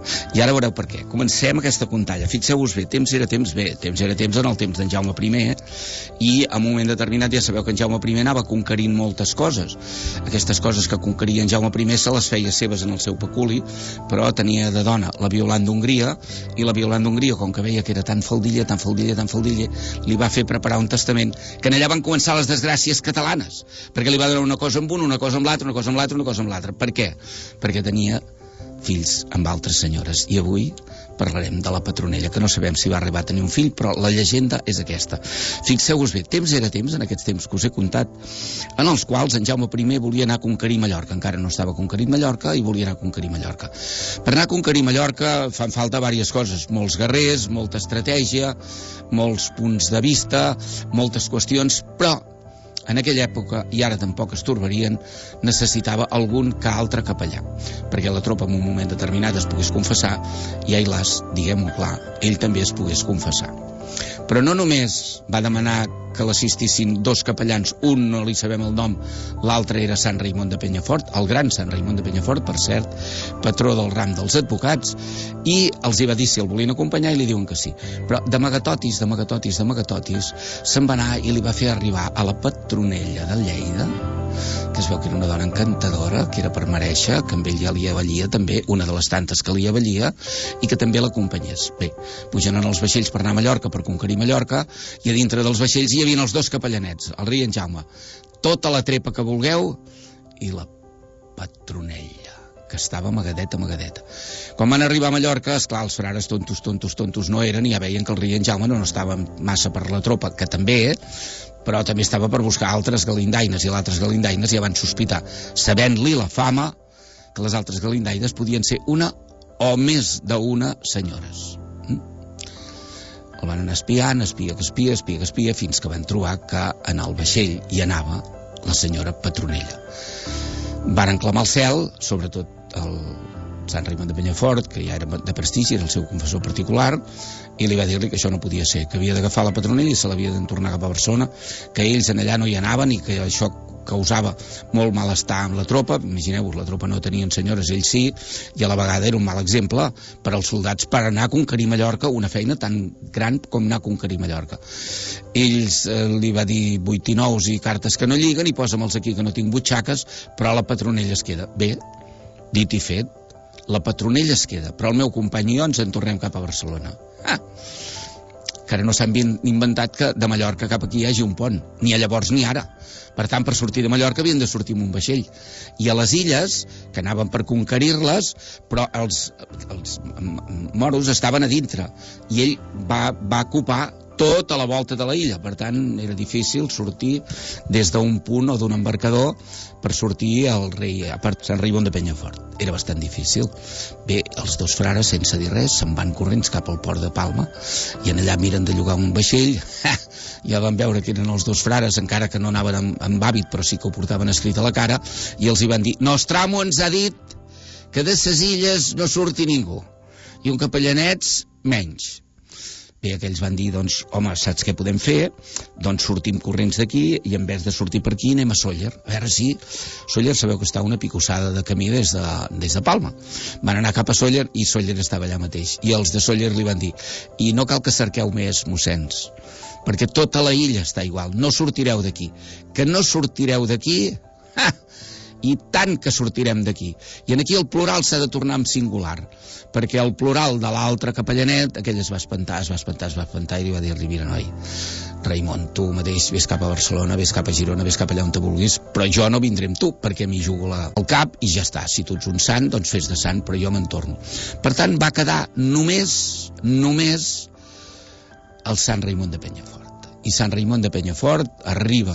I ara veureu per què. Comencem aquesta contalla. Fixeu-vos bé, temps era temps bé, temps era temps en el temps d'en Jaume I, i a un moment determinat ja sabeu que en Jaume I anava conquerint moltes coses. Aquestes coses que conqueria en Jaume I se les feia seves en el seu peculi, però tenia de dona la Violant d'Hongria, i la Violant d'Hongria, com que veia que era tan faldilla, tan faldilla, tan faldilla, li va fer preparar un testament, que en allà van començar les desgràcies catalanes, perquè li va donar una cosa amb un, una cosa amb l'altre, una cosa amb l'altre, una cosa amb l'altre. Per què? Perquè tenia fills amb altres senyores, i avui parlarem de la Petronella, que no sabem si va arribar a tenir un fill, però la llegenda és aquesta. Fixeu-vos bé, temps era temps, en aquests temps que us he contat, en els quals en Jaume I volia anar a conquerir Mallorca. Encara no estava conquerit Mallorca i volia anar a conquerir Mallorca. Per anar a conquerir Mallorca fan falta diverses coses, molts guerrers, molta estratègia, molts punts de vista, moltes qüestions, però en aquella època, i ara tampoc es torbarien, necessitava algun que altre capellà, perquè la tropa en un moment determinat es pogués confessar i ai las, diguem-ho clar, ell també es pogués confessar. Però no només va demanar que l'assistissin dos capellans, un no li sabem el nom, l'altre era Sant Raimon de Penyafort, el gran Sant Raimon de Penyafort, per cert, patró del ram dels advocats, i els hi va dir si el volien acompanyar i li diuen que sí. Però d'amagatotis, d'amagatotis, d'amagatotis, se'n va anar i li va fer arribar a la Petronella de Lleida, que es veu que era una dona encantadora, que era per mereixer, que amb ell ja li avallia també, una de les tantes que li avallia, i que també l'acompanyés. Bé, pugen en els vaixells per anar a Mallorca, per conquerir Mallorca, i a dintre dels vaixells hi havia els dos capellanets, el rei i en Jaume. Tota la trepa que vulgueu, i la Petronella, que estava amagadeta, amagadeta. Quan van arribar a Mallorca, esclar, els frares tontos, tontos, tontos no eren, i ja veien que el rei i en Jaume no estaven massa per la tropa, que també, però també estava per buscar altres galindaines, i les altres galindaines ja van sospitar, sabent-li la fama, que les altres galindaines podien ser una o més d'una senyores. El van anar espiant, espia que espia, espia que espia, fins que van trobar que en el vaixell hi anava la senyora Petronella. Varen clamar al cel, sobretot el Sant Raimon de Penyafort, que ja era de prestigi, era el seu confessor particular, i li va dir-li que això no podia ser, que havia d'agafar la Petronella i se l'havia d'entornar cap a Barcelona, que ells en allà no hi anaven i que això causava molt malestar amb la tropa. Imagineu-vos, la tropa no tenien senyores, ells sí, i a la vegada era un mal exemple per als soldats per anar a conquerir Mallorca, una feina tan gran com anar a conquerir Mallorca. Ells eh, li va dir vuit i nous i cartes que no lliguen, i posa'm-els aquí que no tinc butxaques, però la Petronella es queda. Bé, dit i fet, la Petronella es queda, però el meu company i jo ens en tornem cap a Barcelona. Ah, que ara no s'han inventat que de Mallorca cap aquí hi hagi un pont, ni a llavors ni ara. Per tant, per sortir de Mallorca havien de sortir amb un vaixell. I a les illes, que anaven per conquerir-les, però els, els moros estaven a dintre, i ell va, va ocupar tota la volta de la illa. Per tant, era difícil sortir des d'un punt o d'un embarcador per sortir al rei, a part Sant Raimon de Penyafort. Era bastant difícil. Bé, els dos frares, sense dir res, se'n van corrents cap al port de Palma, i en allà miren de llogar un vaixell. Ja van veure que eren els dos frares, encara que no anaven amb, amb hàbit, però sí que ho portaven escrit a la cara, i els hi van dir: Nostramo ens ha dit que de ses illes no surti ningú, i un capellanets menys. Bé, aquells van dir, doncs, home, saps què podem fer? Doncs sortim corrents d'aquí, i en vez de sortir per aquí anem a Sóller. A veure si... Sóller sabeu que està una picossada de camí des de, des de Palma. Van anar cap a Sóller, i Sóller estava allà mateix. I els de Sóller li van dir: i no cal que cerqueu més, mossens, perquè tota la illa està igual, no sortireu d'aquí. Que no sortireu d'aquí? Ha! I tant que sortirem d'aquí. I aquí el plural s'ha de tornar en singular, perquè el plural de l'altre capellanet, aquell es va espantar, es va espantar, es va espantar, i li va dir-li: mira, noi, Raimon, tu mateix ves cap a Barcelona, ves cap a Girona, ves cap allà on te vulguis, però jo no vindré amb tu, perquè m'hi jugo la, el cap, i ja està. Si tu ets un sant, doncs fes de sant, però jo me'n torno. Per tant, va quedar només, només el Sant Raimon de Penyafort. I Sant Raimon de Penyafort arriba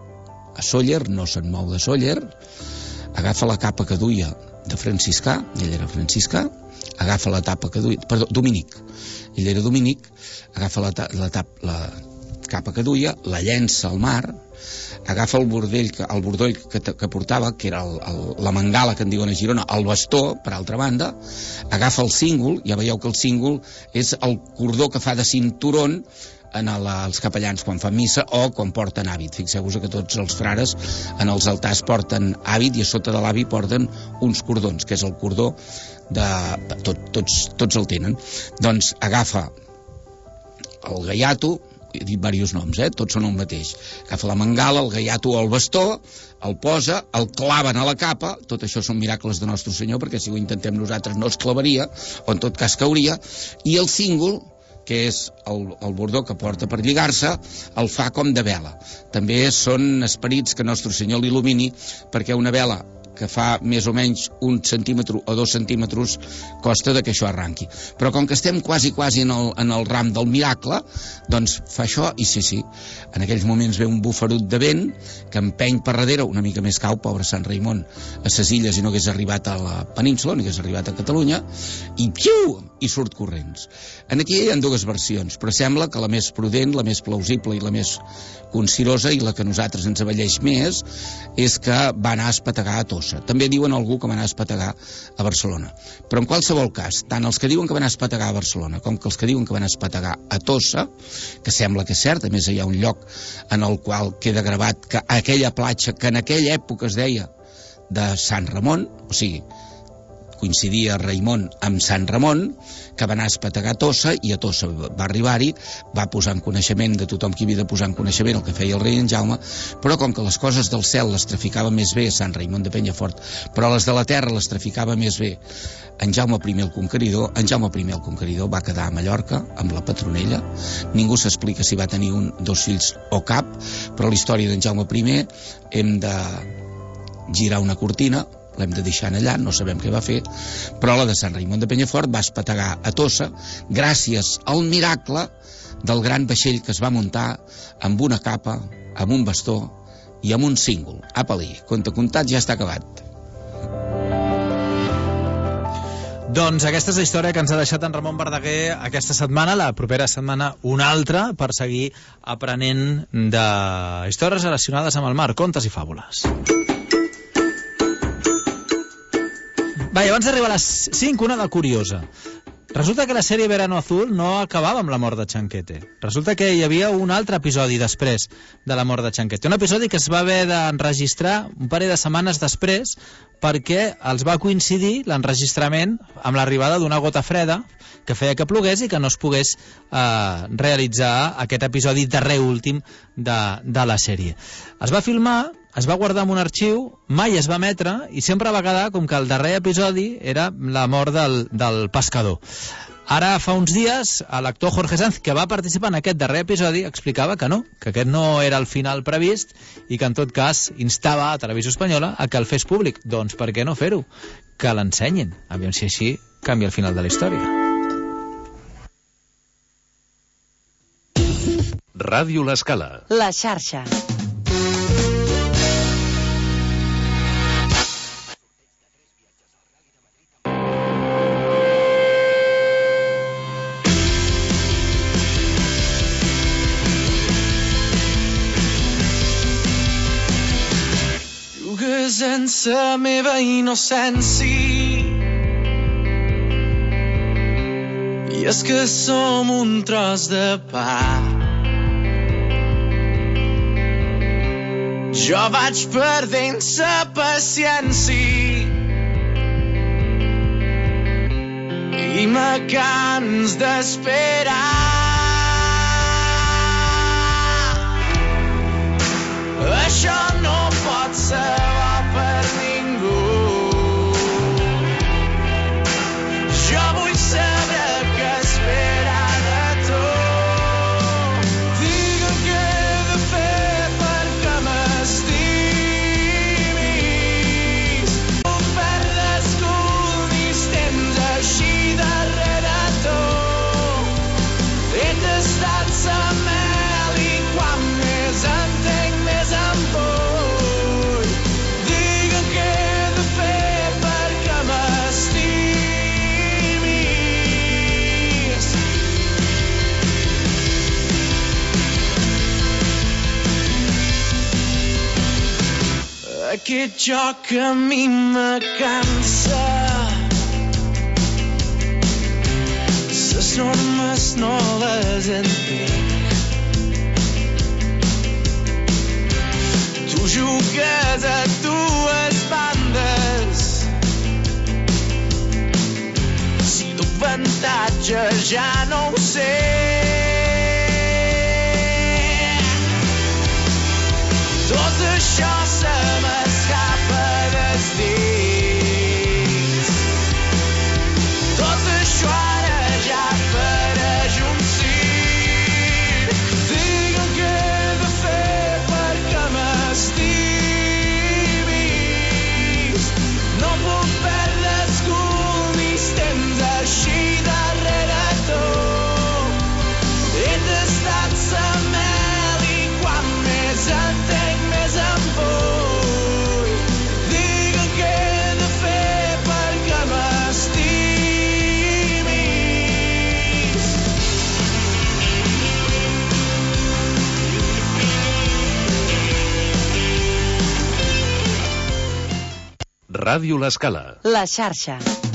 a Sóller, no se'n mou de Sóller, agafa la capa que duia de franciscà, ell era franciscà, agafa la tapa que duia, perdó, dominic, ell era dominic, agafa la, la, tap, la capa que duia, la llença al mar, agafa el bordell, el bordoll que, que portava, que era el, el, la mangala que en diuen a Girona, el bastó, per altra banda, agafa el cíngol, ja veieu que el cíngol és el cordó que fa de cinturón en el, els capellans quan fan missa o quan porten hàbit. Fixeu-vos que tots els frares en els altars porten hàbit i a sota de l'hàbit porten uns cordons, que és el cordó de... Tot, tots, tots el tenen. Doncs agafa el gaiato, he dit diversos noms, eh? Tots són el mateix. Agafa la mangala, el gaiato o el bastó, el posa, el claven a la capa, tot això són miracles de Nostre Senyor, perquè si ho intentem nosaltres no es clavaria, o en tot cas cauria, i el cíngol, que és el, el bordó que porta per lligar-se, el fa com de vela. També són esperits que Nostre Senyor l'il·lumini, perquè una vela que fa més o menys un centímetre o dos centímetres costa de que això arranqui. Però com que estem quasi, quasi en el, en el ram del miracle, doncs fa això i sí, sí. En aquells moments ve un bufarut de vent que empeny per darrere, una mica més cau, pobre Sant Raimon, a ses illes i no hagués arribat a la península, no hagués arribat a Catalunya, i piu! I surt corrents. En aquí hi ha dues versions, però sembla que la més prudent, la més plausible i la més consirosa i la que a nosaltres ens avelleix més és que va anar a espetegar a Tossa. També diuen algú que va anar a espetegar a Barcelona. Però en qualsevol cas, tant els que diuen que van anar a espetegar a Barcelona com que els que diuen que van anar a espetegar a Tossa, que sembla que és cert, a més hi ha un lloc en el qual queda gravat que aquella platja que en aquella època es deia de Sant Ramon, o sigui, coincidia Raimon amb Sant Ramon, que va anar a espetegar a Tossa, i a Tossa va arribar-hi, va posar en coneixement de tothom qui havia de posar en coneixement el que feia el rei en Jaume, però com que les coses del cel les traficava més bé Sant Raimon de Penyafort, però les de la terra les traficava més bé en Jaume primer el Conqueridor, en Jaume primer el Conqueridor va quedar a Mallorca amb la Petronella. Ningú s'explica si va tenir un, dos fills o cap, però la història d'en Jaume primer hem de girar una cortina, l'hem de deixar allà, no sabem què va fer, però la de Sant Raimon de Penyafort va espetegar a Tossa gràcies al miracle del gran vaixell que es va muntar amb una capa, amb un bastó i amb un cíngol. Apa-li, conte contat, ja està acabat. Doncs aquesta és la història que ens ha deixat en Ramon Verdaguer aquesta setmana, la propera setmana una altra, per seguir aprenent de històries relacionades amb el mar, contes i fàbules. Va, i abans d'arribar a les cinc, una de curiosa. Resulta que la sèrie Verano Azul no acabava amb la mort de Chanquete. Resulta que hi havia un altre episodi després de la mort de Chanquete. Un episodi que es va haver d'enregistrar un parell de setmanes després perquè els va coincidir l'enregistrament amb l'arribada d'una gota freda que feia que plogués i que no es pogués eh, realitzar aquest episodi darrer últim de, de la sèrie. Es va filmar, es va guardar en un arxiu, mai es va emetre i sempre va quedar com que el darrer episodi era la mort del, del pescador. Ara, fa uns dies, l'actor Jorge Sanz, que va participar en aquest darrer episodi, explicava que no, que aquest no era el final previst i que en tot cas instava a Televisió Espanyola a que el fes públic. Doncs per què no fer-ho? Que l'ensenyin. Aviam si així canvia el final de la història. Ràdio L'Escala. La xarxa. Sense meva innocència i és que som un tros de pa. Jo vaig perdent sa paciència i me cans d'esperar. Això no pot ser per ningú. Jo vull saber què esperar de tu. Digue'm què he de fer perquè m'estimis. No perdes cullis temps així darrere tu. He tastat sa mel i quan més entenc més em vull. Aquest joc a mi me cansa. Les normes no les entenc. jugues a dues bandes. Si l'avantatge ja no ho sé. Tot això se m'escapa dels dits. Tot això ara ja pareix un cir. Digue'm què he de fer perquè m'estimis. No puc perdre els culmis temps així darrere tot. He tastat sa mel i quan més en tenc més em vull. Digue'm què he de fer perquè m'estimis. Ràdio L'Escala. La xarxa.